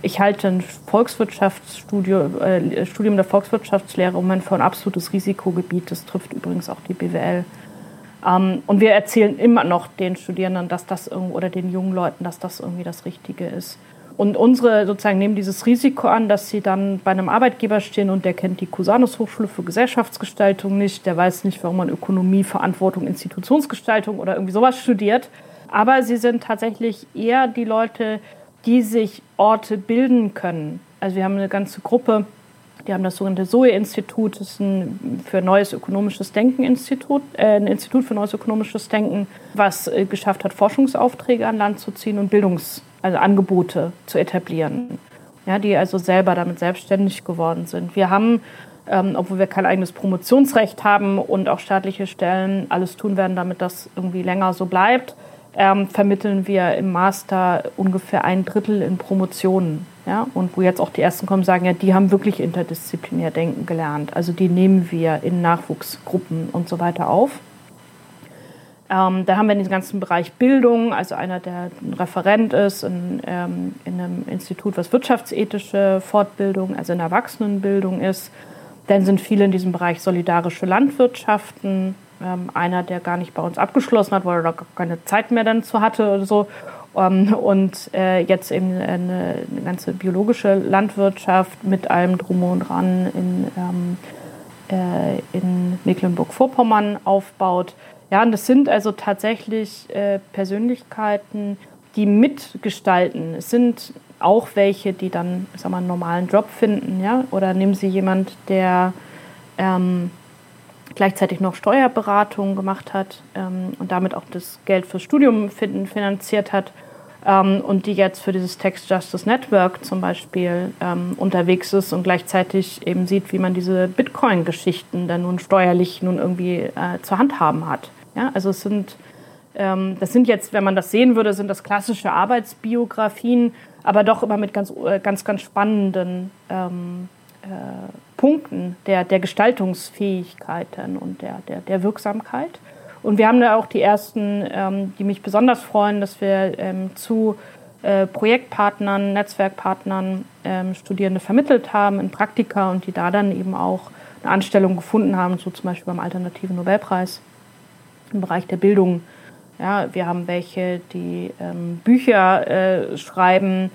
Speaker 5: ich halte ein Volkswirtschaftsstudium äh, Studium der Volkswirtschaftslehre im Moment für ein absolutes Risikogebiet. Das trifft übrigens auch die B W L. Ähm, und wir erzählen immer noch den Studierenden, dass das irgendwo, oder den jungen Leuten, dass das irgendwie das Richtige ist. Und unsere sozusagen nehmen dieses Risiko an, dass sie dann bei einem Arbeitgeber stehen und der kennt die Cusanus Hochschule für Gesellschaftsgestaltung nicht, der weiß nicht, warum man Ökonomie, Verantwortung, Institutionsgestaltung oder irgendwie sowas studiert. Aber sie sind tatsächlich eher die Leute, die sich Orte bilden können. Also wir haben eine ganze Gruppe, die haben das sogenannte S O E-Institut, das ist ein für neues ökonomisches Denken Institut, äh, ein Institut für neues ökonomisches Denken, was äh, geschafft hat, Forschungsaufträge an Land zu ziehen und Bildungs also Angebote zu etablieren, ja, die also selber damit selbstständig geworden sind. Wir haben, ähm, obwohl wir kein eigenes Promotionsrecht haben und auch staatliche Stellen alles tun werden, damit das irgendwie länger so bleibt, ähm, vermitteln wir im Master ungefähr ein Drittel in Promotionen. Ja, und wo jetzt auch die Ersten kommen, sagen, ja, die haben wirklich interdisziplinär denken gelernt. Also die nehmen wir in Nachwuchsgruppen und so weiter auf. Ähm, da haben wir den ganzen Bereich Bildung, also einer, der ein Referent ist in, ähm, in einem Institut, was wirtschaftsethische Fortbildung, also in Erwachsenenbildung ist. Dann sind viele in diesem Bereich solidarische Landwirtschaften. Ähm, einer, der gar nicht bei uns abgeschlossen hat, weil er da gar keine Zeit mehr dann zu hatte oder so. Ähm, und äh, jetzt eben eine, eine ganze biologische Landwirtschaft mit allem Drum und Dran in, ähm, äh, in Mecklenburg-Vorpommern aufbaut. Ja, und das sind also tatsächlich äh, Persönlichkeiten, die mitgestalten. Es sind auch welche, die dann, sag mal, einen normalen Job finden, ja. Oder nehmen Sie jemand, der ähm, gleichzeitig noch Steuerberatung gemacht hat ähm, und damit auch das Geld fürs Studium finden, finanziert hat ähm, und die jetzt für dieses Tax Justice Network zum Beispiel ähm, unterwegs ist und gleichzeitig eben sieht, wie man diese Bitcoin-Geschichten dann nun steuerlich nun irgendwie äh, zur Handhaben hat. Ja, also es sind, ähm, das sind jetzt, wenn man das sehen würde, sind das klassische Arbeitsbiografien, aber doch immer mit ganz, ganz, ganz spannenden ähm, äh, Punkten der, der Gestaltungsfähigkeiten und der, der, der Wirksamkeit. Und wir haben da auch die ersten, ähm, die mich besonders freuen, dass wir ähm, zu äh, Projektpartnern, Netzwerkpartnern ähm, Studierende vermittelt haben in Praktika und die da dann eben auch eine Anstellung gefunden haben, so zum Beispiel beim Alternativen Nobelpreis im Bereich der Bildung. Ja, wir haben welche, die ähm, Bücher äh, schreiben.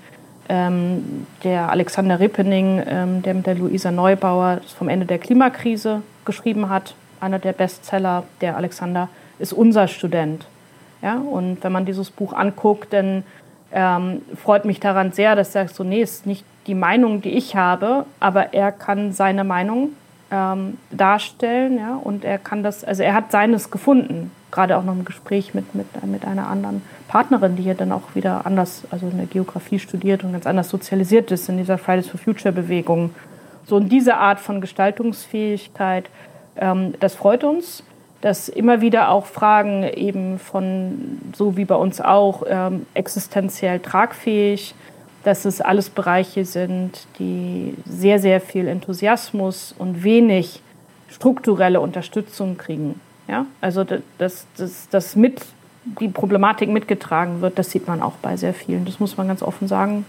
Speaker 5: Ähm, der Alexander Rippening, ähm, der mit der Luisa Neubauer das vom Ende der Klimakrise geschrieben hat, einer der Bestseller, der Alexander, ist unser Student. Ja, und wenn man dieses Buch anguckt, dann ähm, freut mich daran sehr, dass er sagt, so, nee, ist nicht die Meinung, die ich habe, aber er kann seine Meinung ähm, darstellen, ja, und er kann das, also er hat seines gefunden, gerade auch noch im Gespräch mit, mit, mit einer anderen Partnerin, die hier dann auch wieder anders, also in der Geografie studiert und ganz anders sozialisiert ist in dieser Fridays for Future Bewegung. So, und diese Art von Gestaltungsfähigkeit, ähm, das freut uns, dass immer wieder auch Fragen eben von, so wie bei uns auch, ähm, existenziell tragfähig, dass es alles Bereiche sind, die sehr, sehr viel Enthusiasmus und wenig strukturelle Unterstützung kriegen. Ja? Also dass das, das mit, die Problematik mitgetragen wird, das sieht man auch bei sehr vielen. Das muss man ganz offen sagen.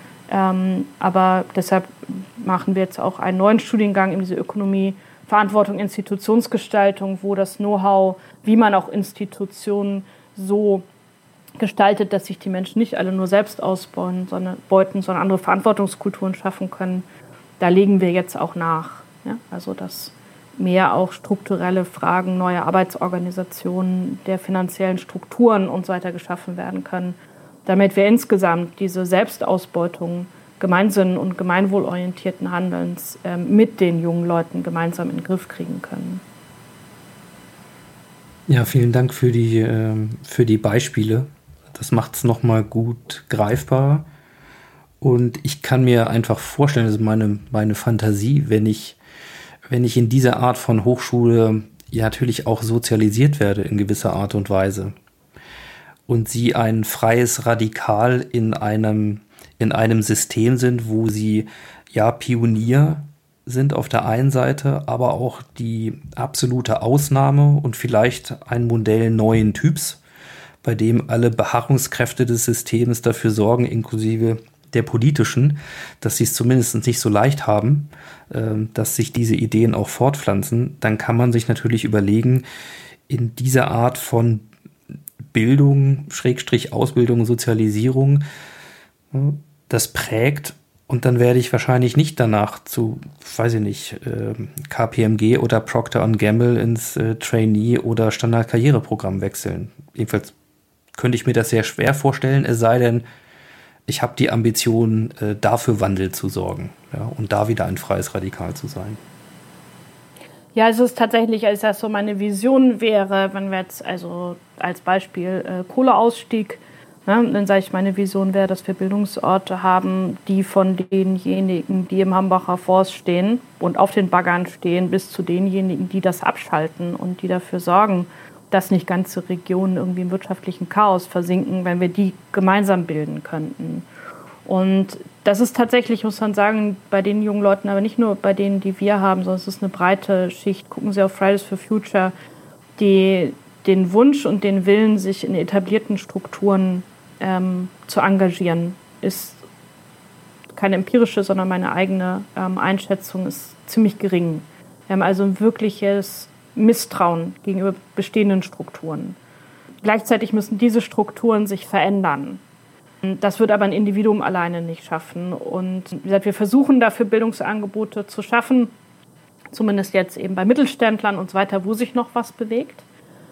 Speaker 5: Ähm, aber deshalb machen wir jetzt auch einen neuen Studiengang in diese Ökonomie, Verantwortung, Institutionsgestaltung, wo das Know-how, wie man auch Institutionen so gestaltet, dass sich die Menschen nicht alle nur selbst ausbeuten, sondern, beuten, sondern andere Verantwortungskulturen schaffen können. Da legen wir jetzt auch nach. Ja? Also dass mehr auch strukturelle Fragen, neue Arbeitsorganisationen, der finanziellen Strukturen und so weiter geschaffen werden können, damit wir insgesamt diese Selbstausbeutung gemeinsamen und gemeinwohlorientierten Handelns äh, mit den jungen Leuten gemeinsam in den Griff kriegen können.
Speaker 6: Ja, vielen Dank für die, äh, für die Beispiele. Das macht es nochmal gut greifbar. Und ich kann mir einfach vorstellen, das ist meine, meine Fantasie, wenn ich, wenn ich in dieser Art von Hochschule ja natürlich auch sozialisiert werde in gewisser Art und Weise. Und sie ein freies Radikal in einem, in einem System sind, wo sie ja Pionier sind auf der einen Seite, aber auch die absolute Ausnahme und vielleicht ein Modell neuen Typs, bei dem alle Beharrungskräfte des Systems dafür sorgen, inklusive der politischen, dass sie es zumindest nicht so leicht haben, äh, dass sich diese Ideen auch fortpflanzen, dann kann man sich natürlich überlegen, in dieser Art von Bildung, Schrägstrich Ausbildung, Sozialisierung, äh, das prägt. Und dann werde ich wahrscheinlich nicht danach zu, weiß ich nicht, äh, K P M G oder Procter und Gamble ins äh, Trainee- oder Standard-Karriereprogramm wechseln. Jedenfalls könnte ich mir das sehr schwer vorstellen, es sei denn, ich habe die Ambition, äh, dafür Wandel zu sorgen, ja, und da wieder ein freies Radikal zu sein.
Speaker 5: Ja, es ist tatsächlich, als das so meine Vision wäre, wenn wir jetzt also als Beispiel äh, Kohleausstieg, ne, dann sage ich, meine Vision wäre, dass wir Bildungsorte haben, die von denjenigen, die im Hambacher Forst stehen und auf den Baggern stehen, bis zu denjenigen, die das abschalten und die dafür sorgen, dass nicht ganze Regionen irgendwie im wirtschaftlichen Chaos versinken, wenn wir die gemeinsam bilden könnten. Und das ist tatsächlich, muss man sagen, bei den jungen Leuten, aber nicht nur bei denen, die wir haben, sondern es ist eine breite Schicht. Gucken Sie auf Fridays for Future, die den Wunsch und den Willen, sich in etablierten Strukturen ähm, zu engagieren, ist keine empirische, sondern meine eigene ähm, Einschätzung ist ziemlich gering. Wir haben also ein wirkliches Misstrauen gegenüber bestehenden Strukturen. Gleichzeitig müssen diese Strukturen sich verändern. Das wird aber ein Individuum alleine nicht schaffen. Und wie gesagt, wir versuchen dafür Bildungsangebote zu schaffen, zumindest jetzt eben bei Mittelständlern und so weiter, wo sich noch was bewegt.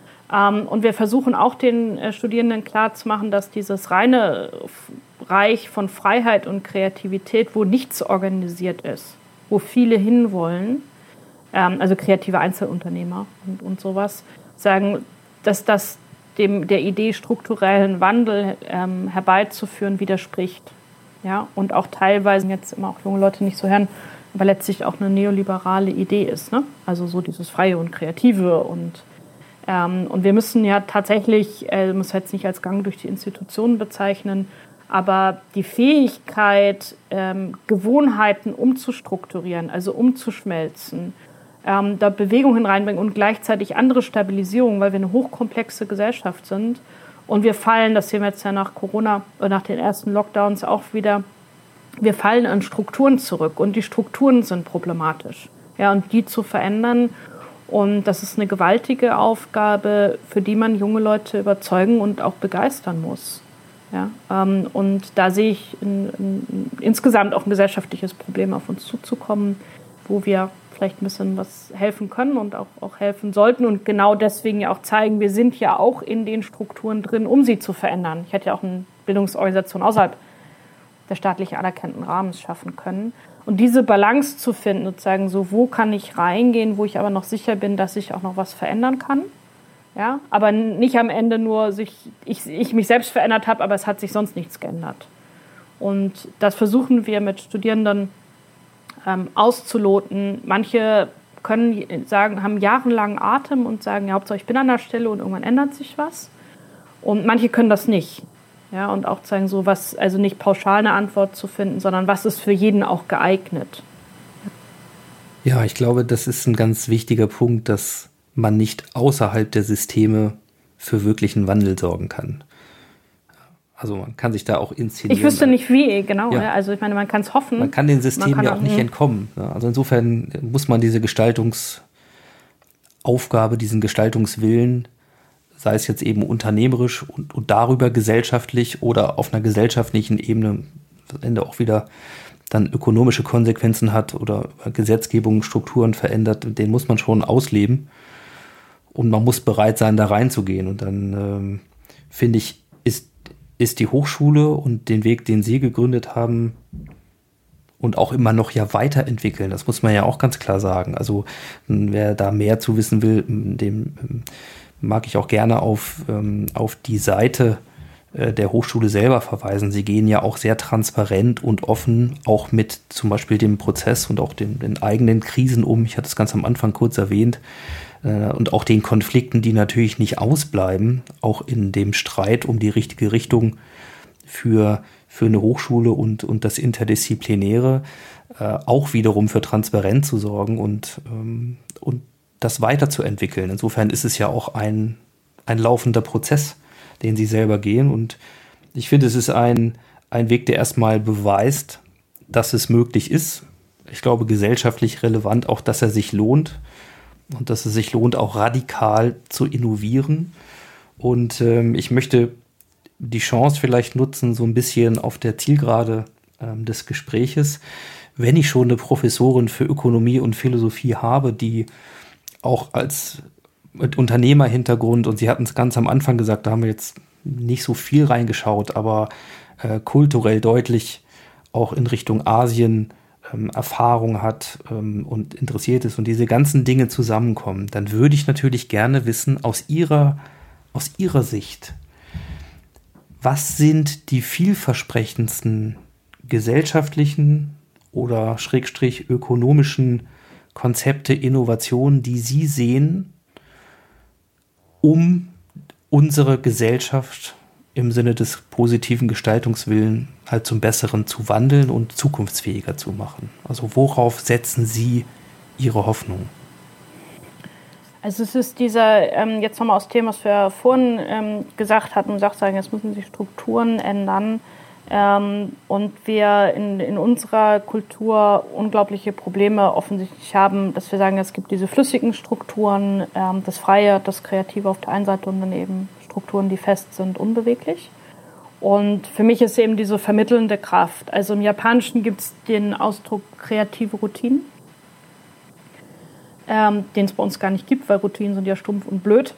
Speaker 5: Und wir versuchen auch den Studierenden klarzumachen, dass dieses reine Reich von Freiheit und Kreativität, wo nichts organisiert ist, wo viele hinwollen, also kreative Einzelunternehmer und, und sowas, sagen, dass das dem der Idee strukturellen Wandel ähm, herbeizuführen widerspricht. Ja? Und auch teilweise jetzt immer auch junge Leute nicht so hören, aber letztlich auch eine neoliberale Idee ist. Ne? Also so dieses Freie und Kreative. Und, ähm, und wir müssen ja tatsächlich, äh, muss jetzt nicht als Gang durch die Institutionen bezeichnen, aber die Fähigkeit, ähm, Gewohnheiten umzustrukturieren, also umzuschmelzen, Ähm, da Bewegungen reinbringen und gleichzeitig andere Stabilisierung, weil wir eine hochkomplexe Gesellschaft sind. Und wir fallen, das sehen wir jetzt ja nach Corona oder nach den ersten Lockdowns auch wieder, wir fallen an Strukturen zurück und die Strukturen sind problematisch. Ja, und die zu verändern, und das ist eine gewaltige Aufgabe, für die man junge Leute überzeugen und auch begeistern muss. Ja, ähm, und da sehe ich in, in, insgesamt auch ein gesellschaftliches Problem auf uns zuzukommen, wo wir vielleicht ein bisschen was helfen können und auch, auch helfen sollten und genau deswegen ja auch zeigen, wir sind ja auch in den Strukturen drin, um sie zu verändern. Ich hätte ja auch eine Bildungsorganisation außerhalb des staatlich anerkannten Rahmens schaffen können. Und diese Balance zu finden, sozusagen so, wo kann ich reingehen, wo ich aber noch sicher bin, dass ich auch noch was verändern kann. Ja, aber nicht am Ende nur sich, ich, ich mich selbst verändert habe, aber es hat sich sonst nichts geändert. Und das versuchen wir mit Studierenden Ähm, auszuloten. Manche können sagen, haben jahrelang Atem und sagen, ja, Hauptsache ich bin an der Stelle und irgendwann ändert sich was. Und manche können das nicht. Ja, und auch zeigen so, was, also nicht pauschal eine Antwort zu finden, sondern was ist für jeden auch geeignet.
Speaker 6: Ja, ich glaube, das ist ein ganz wichtiger Punkt, dass man nicht außerhalb der Systeme für wirklichen Wandel sorgen kann. Also man kann sich da auch inszenieren.
Speaker 5: Ich wüsste nicht wie, genau.
Speaker 6: Ja.
Speaker 5: Also ich meine, man kann es hoffen.
Speaker 6: Man kann den Systemen ja auch nicht
Speaker 5: mh.
Speaker 6: entkommen. Also insofern muss man diese Gestaltungsaufgabe, diesen Gestaltungswillen, sei es jetzt eben unternehmerisch und, und darüber gesellschaftlich oder auf einer gesellschaftlichen Ebene, am Ende auch wieder dann ökonomische Konsequenzen hat oder Gesetzgebung, Strukturen verändert, den muss man schon ausleben. Und man muss bereit sein, da reinzugehen. Und dann ähm, finde ich, ist ist die Hochschule und den Weg, den Sie gegründet haben und auch immer noch ja weiterentwickeln. Das muss man ja auch ganz klar sagen. Also wer da mehr zu wissen will, dem mag ich auch gerne auf, auf die Seite der Hochschule selber verweisen. Sie gehen ja auch sehr transparent und offen auch mit zum Beispiel dem Prozess und auch den, den eigenen Krisen um. Ich hatte es ganz am Anfang kurz erwähnt. Und auch den Konflikten, die natürlich nicht ausbleiben, auch in dem Streit um die richtige Richtung für, für eine Hochschule und, und das Interdisziplinäre, äh, auch wiederum für Transparenz zu sorgen und, ähm, und das weiterzuentwickeln. Insofern ist es ja auch ein, ein laufender Prozess, den Sie selber gehen. Und ich finde, es ist ein, ein Weg, der erstmal beweist, dass es möglich ist. Ich glaube, gesellschaftlich relevant auch, dass er sich lohnt und dass es sich lohnt, auch radikal zu innovieren. Und ähm, ich möchte die Chance vielleicht nutzen, so ein bisschen auf der Zielgerade ähm, des Gespräches, wenn ich schon eine Professorin für Ökonomie und Philosophie habe, die auch als mit Unternehmerhintergrund, und Sie hatten es ganz am Anfang gesagt, da haben wir jetzt nicht so viel reingeschaut, aber äh, kulturell deutlich auch in Richtung Asien ähm, Erfahrung hat ähm, und interessiert ist und diese ganzen Dinge zusammenkommen, dann würde ich natürlich gerne wissen, aus Ihrer, aus Ihrer Sicht, was sind die vielversprechendsten gesellschaftlichen oder schrägstrich ökonomischen Konzepte, Innovationen, die Sie sehen, um unsere Gesellschaft im Sinne des positiven Gestaltungswillens halt zum Besseren zu wandeln und zukunftsfähiger zu machen? Also worauf setzen Sie Ihre Hoffnung?
Speaker 5: Also es ist dieser, ähm, jetzt nochmal aus dem, was wir vorhin ähm, gesagt hatten, und sagt sagen, jetzt müssen sich Strukturen ändern. Ähm, und wir in, in unserer Kultur unglaubliche Probleme offensichtlich haben, dass wir sagen, es gibt diese flüssigen Strukturen, ähm, das Freie, das Kreative auf der einen Seite und dann eben Strukturen, die fest sind, unbeweglich. Und für mich ist eben diese vermittelnde Kraft. Also im Japanischen gibt es den Ausdruck kreative Routinen, ähm, den es bei uns gar nicht gibt, weil Routinen sind ja stumpf und blöd.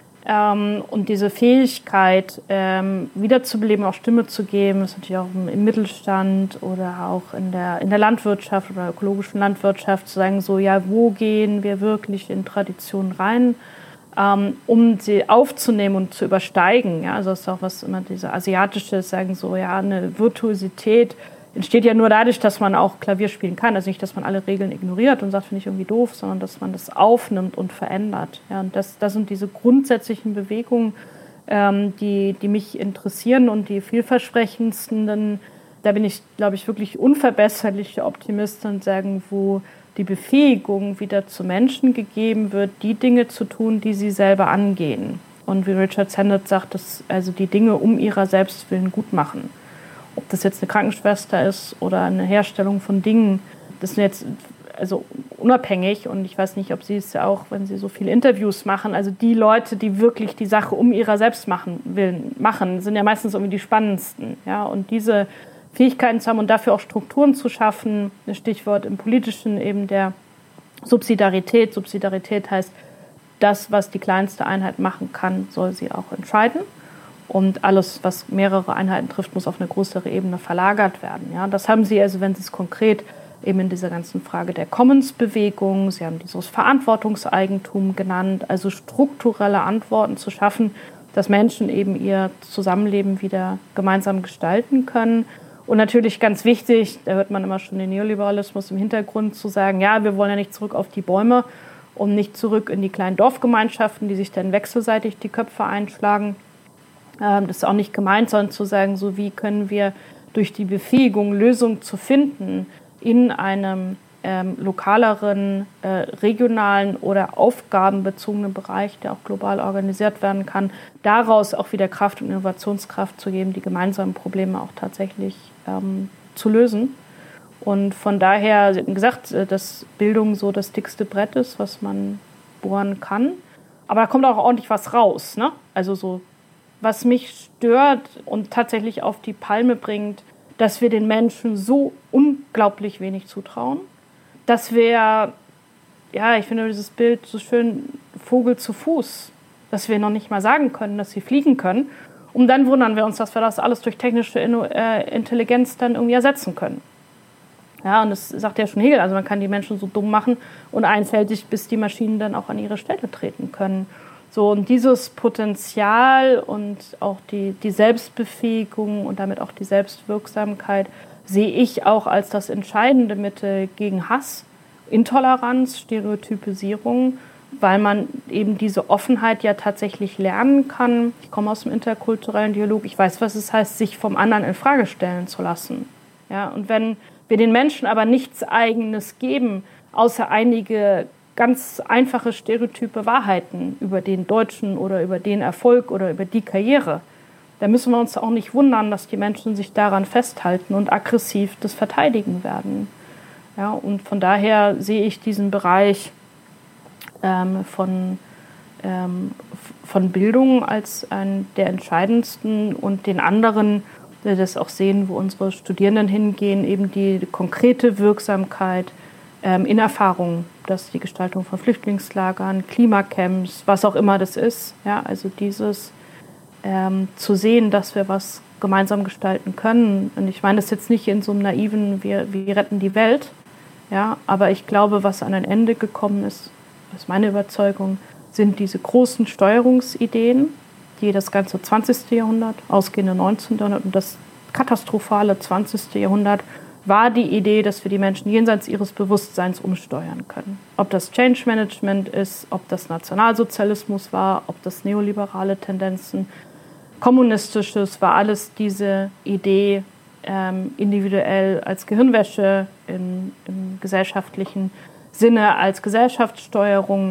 Speaker 5: Ähm, und diese Fähigkeit, ähm, wiederzubeleben, auch Stimme zu geben, ist natürlich auch im, im Mittelstand oder auch in der, in der Landwirtschaft oder ökologischen Landwirtschaft, zu sagen, so, ja, wo gehen wir wirklich in Traditionen rein, ähm, um sie aufzunehmen und zu übersteigen. Ja, also das ist auch was immer diese asiatische, sagen so, ja, eine Virtuosität entsteht ja nur dadurch, dass man auch Klavier spielen kann. Also nicht, dass man alle Regeln ignoriert und sagt, finde ich irgendwie doof, sondern dass man das aufnimmt und verändert. Ja, und das, das sind diese grundsätzlichen Bewegungen, ähm, die, die mich interessieren und die vielversprechendsten. Da bin ich, glaube ich, wirklich unverbesserliche Optimist und sagen, wo die Befähigung wieder zu Menschen gegeben wird, die Dinge zu tun, die sie selber angehen. Und wie Richard Sennett sagt, dass also die Dinge um ihrer selbst willen gut machen. Ob das jetzt eine Krankenschwester ist oder eine Herstellung von Dingen, das sind jetzt also unabhängig. Und ich weiß nicht, ob Sie es ja auch, wenn Sie so viele Interviews machen, also die Leute, die wirklich die Sache um ihrer selbst machen willen, machen, sind ja meistens irgendwie die spannendsten. Ja? Und diese Fähigkeiten zu haben und dafür auch Strukturen zu schaffen, das Stichwort im Politischen eben der Subsidiarität. Subsidiarität heißt, das, was die kleinste Einheit machen kann, soll sie auch entscheiden. Und alles, was mehrere Einheiten trifft, muss auf eine größere Ebene verlagert werden. Ja, das haben Sie also, wenn Sie es konkret eben in dieser ganzen Frage der Commons-Bewegung, Sie haben dieses Verantwortungseigentum genannt, also strukturelle Antworten zu schaffen, dass Menschen eben ihr Zusammenleben wieder gemeinsam gestalten können. Und natürlich ganz wichtig, da hört man immer schon den Neoliberalismus im Hintergrund zu sagen, ja, wir wollen ja nicht zurück auf die Bäume und nicht zurück in die kleinen Dorfgemeinschaften, die sich dann wechselseitig die Köpfe einschlagen. Das ist auch nicht gemeint, sondern zu sagen, so wie können wir durch die Befähigung, Lösungen zu finden in einem ähm, lokaleren, äh, regionalen oder aufgabenbezogenen Bereich, der auch global organisiert werden kann, daraus auch wieder Kraft und Innovationskraft zu geben, die gemeinsamen Probleme auch tatsächlich ähm, zu lösen. Und von daher, Sie hatten gesagt, dass Bildung so das dickste Brett ist, was man bohren kann. Aber da kommt auch ordentlich was raus, ne? Also so, was mich stört und tatsächlich auf die Palme bringt, dass wir den Menschen so unglaublich wenig zutrauen, dass wir, ja, ich finde dieses Bild so schön, Vogel zu Fuß, dass wir noch nicht mal sagen können, dass sie fliegen können. Und dann wundern wir uns, dass wir das alles durch technische Intelligenz dann irgendwie ersetzen können. Ja, und das sagt ja schon Hegel, also man kann die Menschen so dumm machen und einfältig, bis die Maschinen dann auch an ihre Stelle treten können. So, und dieses Potenzial und auch die, die Selbstbefähigung und damit auch die Selbstwirksamkeit sehe ich auch als das entscheidende Mittel gegen Hass, Intoleranz, Stereotypisierung, weil man eben diese Offenheit ja tatsächlich lernen kann. Ich komme aus dem interkulturellen Dialog, ich weiß, was es heißt, sich vom anderen in Frage stellen zu lassen. Ja, und wenn wir den Menschen aber nichts Eigenes geben, außer einige ganz einfache stereotype Wahrheiten über den Deutschen oder über den Erfolg oder über die Karriere, da müssen wir uns auch nicht wundern, dass die Menschen sich daran festhalten und aggressiv das verteidigen werden. Ja, und von daher sehe ich diesen Bereich ähm, von, ähm, von Bildung als einen der entscheidendsten und den anderen, wir das auch sehen, wo unsere Studierenden hingehen, eben die konkrete Wirksamkeit ähm, in Erfahrung, dass die Gestaltung von Flüchtlingslagern, Klimacamps, was auch immer das ist, ja, also dieses ähm, zu sehen, dass wir was gemeinsam gestalten können. Und ich meine das jetzt nicht in so einem naiven, wir, wir retten die Welt, ja, aber ich glaube, was an ein Ende gekommen ist, das ist meine Überzeugung, sind diese großen Steuerungsideen, die das ganze zwanzigste Jahrhundert, ausgehende neunzehnten. Jahrhundert und das katastrophale zwanzigste. Jahrhundert war die Idee, dass wir die Menschen jenseits ihres Bewusstseins umsteuern können. Ob das Change Management ist, ob das Nationalsozialismus war, ob das neoliberale Tendenzen, kommunistisches, war alles diese Idee, ähm, individuell als Gehirnwäsche im, im gesellschaftlichen Sinne, als Gesellschaftssteuerung,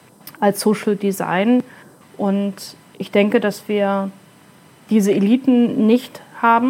Speaker 5: als Social Design. Und ich denke, dass wir diese Eliten nicht haben,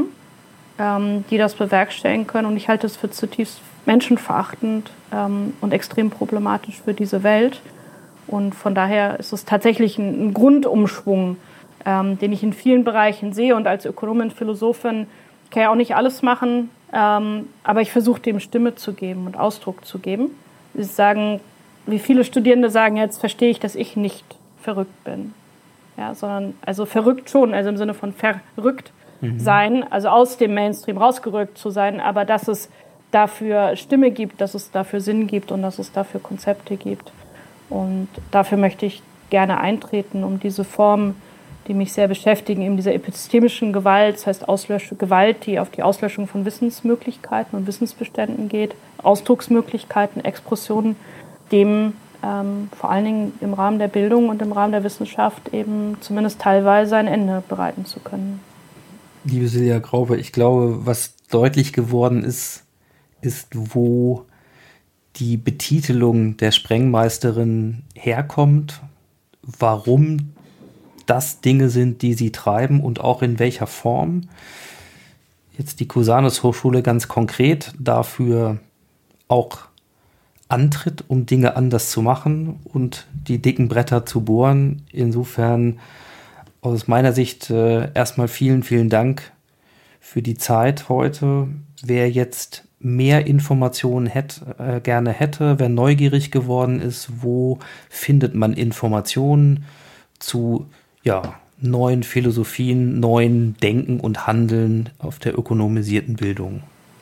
Speaker 5: ähm, die das bewerkstelligen können. Und ich halte es für zutiefst menschenverachtend ähm, und extrem problematisch für diese Welt. Und von daher ist es tatsächlich ein, ein Grundumschwung, ähm, den ich in vielen Bereichen sehe. Und als Ökonomin, Philosophin kann ich auch nicht alles machen, ähm, aber ich versuche dem Stimme zu geben und Ausdruck zu geben. Sie sagen, wie viele Studierende sagen, jetzt verstehe ich, dass ich nicht verrückt bin. Ja, sondern, also verrückt schon, also im Sinne von verrückt mhm. sein, also aus dem Mainstream rausgerückt zu sein, aber dass es dafür Stimme gibt, dass es dafür Sinn gibt und dass es dafür Konzepte gibt. Und dafür möchte ich gerne eintreten, um diese Form, die mich sehr beschäftigen, eben dieser epistemischen Gewalt, das heißt Auslösch- Gewalt, die auf die Auslöschung von Wissensmöglichkeiten und Wissensbeständen geht, Ausdrucksmöglichkeiten, Expressionen, dem ähm, vor allen Dingen im Rahmen der Bildung und im Rahmen der Wissenschaft eben zumindest teilweise ein Ende bereiten zu können.
Speaker 6: Liebe Silja Graupe, ich glaube, was deutlich geworden ist, ist, wo die Betitelung der Sprengmeisterin herkommt, warum das Dinge sind, die sie treiben und auch in welcher Form. Jetzt die Cusanus Hochschule ganz konkret dafür auch antritt, um Dinge anders zu machen und die dicken Bretter zu bohren. Insofern aus meiner Sicht äh, erstmal vielen, vielen Dank für die Zeit heute. Wer jetzt mehr Informationen hätt, äh, gerne hätte, wer neugierig geworden ist, wo findet man Informationen zu ja, neuen Philosophien, neuen Denken und Handeln auf der ökonomisierten Bildung?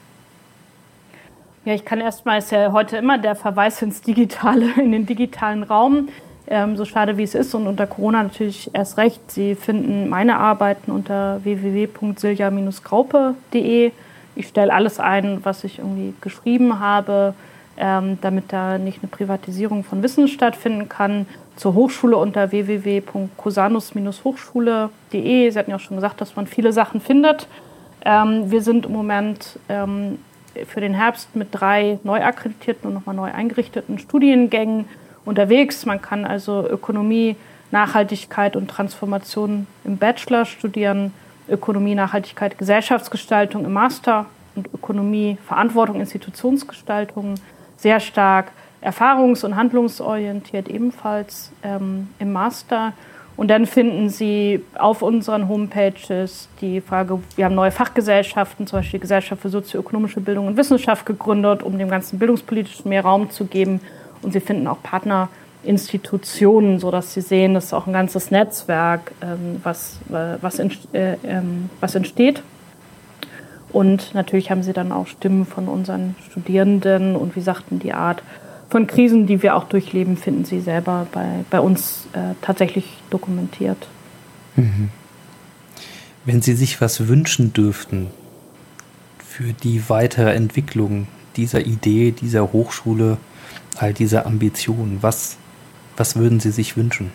Speaker 5: Ja, ich kann erstmal, ist ja heute immer der Verweis ins Digitale, in den digitalen Raum, ähm, so schade wie es ist und unter Corona natürlich erst recht. Sie finden meine Arbeiten unter w w w punkt silja Bindestrich graupe punkt de. Ich stelle alles ein, was ich irgendwie geschrieben habe, ähm, damit da nicht eine Privatisierung von Wissen stattfinden kann. Zur Hochschule unter w w w punkt cusanus Bindestrich hochschule punkt de. Sie hatten ja auch schon gesagt, dass man viele Sachen findet. Ähm, wir sind im Moment ähm, für den Herbst mit drei neu akkreditierten und nochmal neu eingerichteten Studiengängen unterwegs. Man kann also Ökonomie, Nachhaltigkeit und Transformation im Bachelor studieren, Ökonomie, Nachhaltigkeit, Gesellschaftsgestaltung im Master und Ökonomie, Verantwortung, Institutionsgestaltung sehr stark erfahrungs- und handlungsorientiert ebenfalls ähm, im Master. Und dann finden Sie auf unseren Homepages die Frage, wir haben neue Fachgesellschaften, zum Beispiel die Gesellschaft für sozioökonomische Bildung und Wissenschaft gegründet, um dem ganzen Bildungspolitischen mehr Raum zu geben. Und Sie finden auch Partnerinstitutionen, sodass Sie sehen, das ist auch ein ganzes Netzwerk, ähm, was, äh, was, ent- äh, ähm, was entsteht. Und natürlich haben Sie dann auch Stimmen von unseren Studierenden und wie sagten, die Art von Krisen, die wir auch durchleben, finden Sie selber bei, bei uns äh, tatsächlich dokumentiert.
Speaker 6: Mhm. Wenn Sie sich was wünschen dürften für die weitere Entwicklung dieser Idee, dieser Hochschule, all dieser Ambitionen, was, was würden Sie sich wünschen?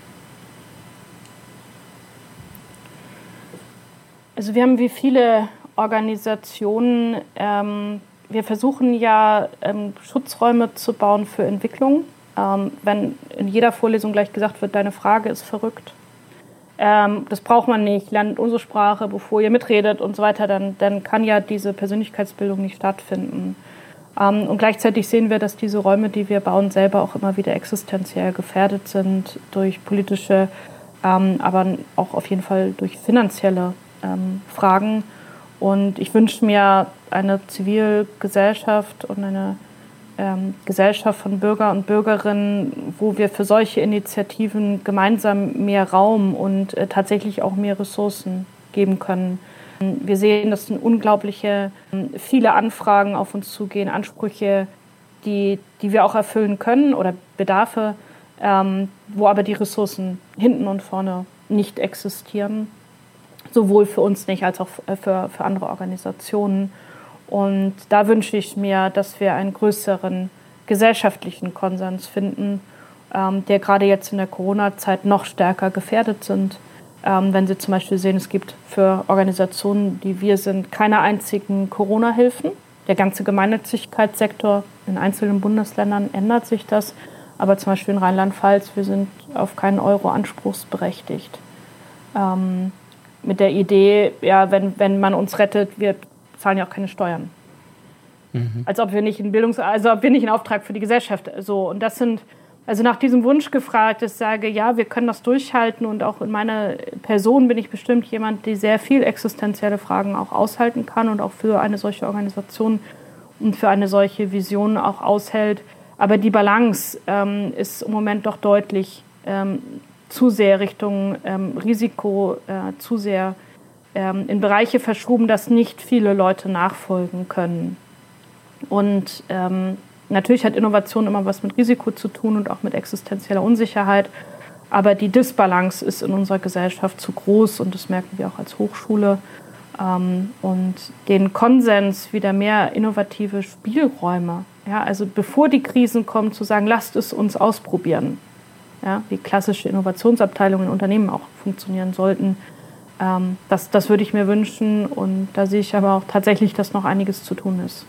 Speaker 5: Also wir haben wie viele Organisationen, ähm, wir versuchen ja ähm, Schutzräume zu bauen für Entwicklung. Ähm, wenn in jeder Vorlesung gleich gesagt wird, deine Frage ist verrückt, ähm, das braucht man nicht, lernt unsere Sprache, bevor ihr mitredet und so weiter, dann, dann kann ja diese Persönlichkeitsbildung nicht stattfinden. Ähm, und gleichzeitig sehen wir, dass diese Räume, die wir bauen, selber auch immer wieder existenziell gefährdet sind durch politische, ähm, aber auch auf jeden Fall durch finanzielle ähm, Fragen. Und ich wünsche mir eine Zivilgesellschaft und eine ähm, Gesellschaft von Bürger und Bürgerinnen, wo wir für solche Initiativen gemeinsam mehr Raum und äh, tatsächlich auch mehr Ressourcen geben können. Wir sehen, dass unglaubliche, viele Anfragen auf uns zugehen, Ansprüche, die, die wir auch erfüllen können oder Bedarfe, ähm, wo aber die Ressourcen hinten und vorne nicht existieren. Sowohl für uns nicht als auch für, für andere Organisationen. Und da wünsche ich mir, dass wir einen größeren gesellschaftlichen Konsens finden, ähm, der gerade jetzt in der Corona-Zeit noch stärker gefährdet sind. Ähm, wenn Sie zum Beispiel sehen, es gibt für Organisationen, die wir sind, keine einzigen Corona-Hilfen. Der ganze Gemeinnützigkeitssektor in einzelnen Bundesländern ändert sich das. Aber zum Beispiel in Rheinland-Pfalz, wir sind auf keinen Euro anspruchsberechtigt. Ähm, mit der Idee, ja, wenn, wenn man uns rettet, wir zahlen ja auch keine Steuern. Mhm. Als ob wir nicht einen Bildungs-, also ob wir nicht einen Auftrag für die Gesellschaft, so. Und das sind, also nach diesem Wunsch gefragt, dass ich sage, ja, wir können das durchhalten und auch in meiner Person bin ich bestimmt jemand, die sehr viel existenzielle Fragen auch aushalten kann und auch für eine solche Organisation und für eine solche Vision auch aushält. Aber die Balance ähm, ist im Moment doch deutlich ähm, zu sehr Richtung ähm, Risiko, äh, zu sehr ähm, in Bereiche verschoben, dass nicht viele Leute nachfolgen können. Und ähm, natürlich hat Innovation immer was mit Risiko zu tun und auch mit existenzieller Unsicherheit. Aber die Disbalance ist in unserer Gesellschaft zu groß und das merken wir auch als Hochschule. Und den Konsens, wieder mehr innovative Spielräume, ja, also bevor die Krisen kommen, zu sagen, lasst es uns ausprobieren, ja, wie klassische Innovationsabteilungen in Unternehmen auch funktionieren sollten. Das, das würde ich mir wünschen und da sehe ich aber auch tatsächlich, dass noch einiges zu tun ist.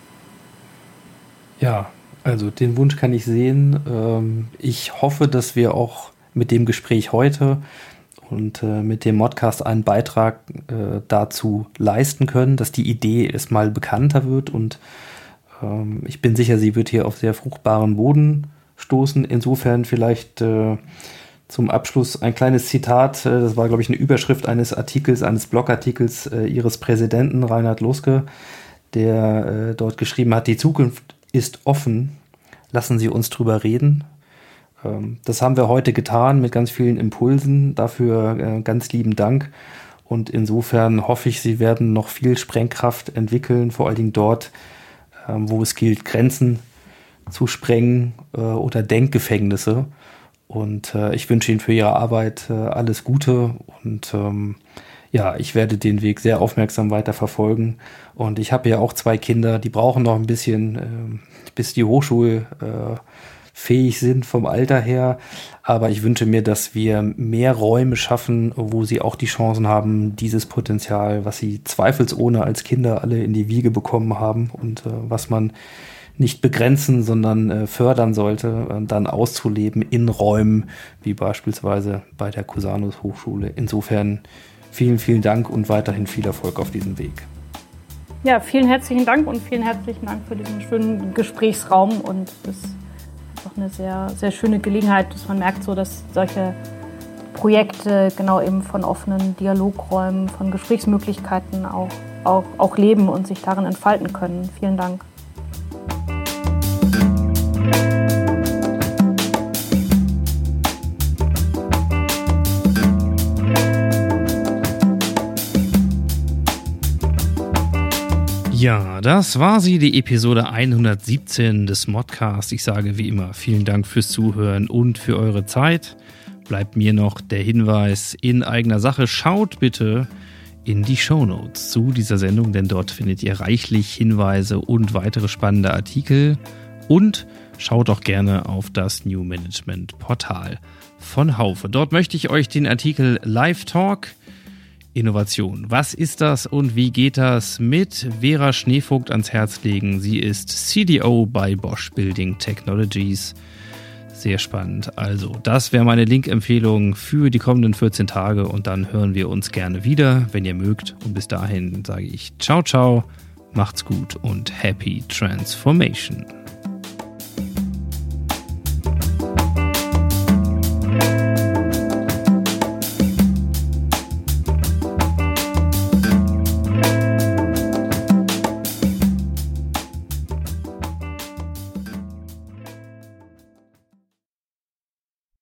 Speaker 6: Ja, also den Wunsch kann ich sehen. Ich hoffe, dass wir auch mit dem Gespräch heute und mit dem Modcast einen Beitrag dazu leisten können, dass die Idee erstmal bekannter wird und ich bin sicher, sie wird hier auf sehr fruchtbaren Boden stoßen. Insofern vielleicht zum Abschluss ein kleines Zitat. Das war, glaube ich, eine Überschrift eines Artikels, eines Blogartikels Ihres Präsidenten Reinhard Loske, der dort geschrieben hat, die Zukunft ist offen, lassen Sie uns drüber reden. Das haben wir heute getan mit ganz vielen Impulsen, dafür ganz lieben Dank und insofern hoffe ich, Sie werden noch viel Sprengkraft entwickeln, vor allen Dingen dort, wo es gilt, Grenzen zu sprengen oder Denkgefängnisse und ich wünsche Ihnen für Ihre Arbeit alles Gute und ja, ich werde den Weg sehr aufmerksam weiter verfolgen und ich habe ja auch zwei Kinder, die brauchen noch ein bisschen, äh, bis die Hochschule äh, fähig sind vom Alter her, aber ich wünsche mir, dass wir mehr Räume schaffen, wo sie auch die Chancen haben, dieses Potenzial, was sie zweifelsohne als Kinder alle in die Wiege bekommen haben und äh, was man nicht begrenzen, sondern äh, fördern sollte, äh, dann auszuleben in Räumen, wie beispielsweise bei der Cusanus Hochschule. Insofern vielen, vielen Dank und weiterhin viel Erfolg auf diesem Weg.
Speaker 5: Ja, vielen herzlichen Dank und vielen herzlichen Dank für diesen schönen Gesprächsraum und das ist auch eine sehr, sehr schöne Gelegenheit, dass man merkt, so, dass solche Projekte genau eben von offenen Dialogräumen, von Gesprächsmöglichkeiten auch, auch, auch leben und sich darin entfalten können. Vielen Dank.
Speaker 4: Ja, das war sie, die Episode hundertsiebzehn des Modcast. Ich sage wie immer vielen Dank fürs Zuhören und für eure Zeit. Bleibt mir noch der Hinweis in eigener Sache, schaut bitte in die Shownotes zu dieser Sendung, denn dort findet ihr reichlich Hinweise und weitere spannende Artikel. Und schaut auch gerne auf das New Management Portal von Haufe. Dort möchte ich euch den Artikel Live Talk Innovation. Was ist das und wie geht das mit Vera Schneevogt ans Herz legen? Sie ist C D O bei Bosch Building Technologies. Sehr spannend. Also, das wäre meine Link-Empfehlung für die kommenden vierzehn Tage und dann hören wir uns gerne wieder, wenn ihr mögt. Und bis dahin sage ich ciao, ciao, macht's gut und happy transformation.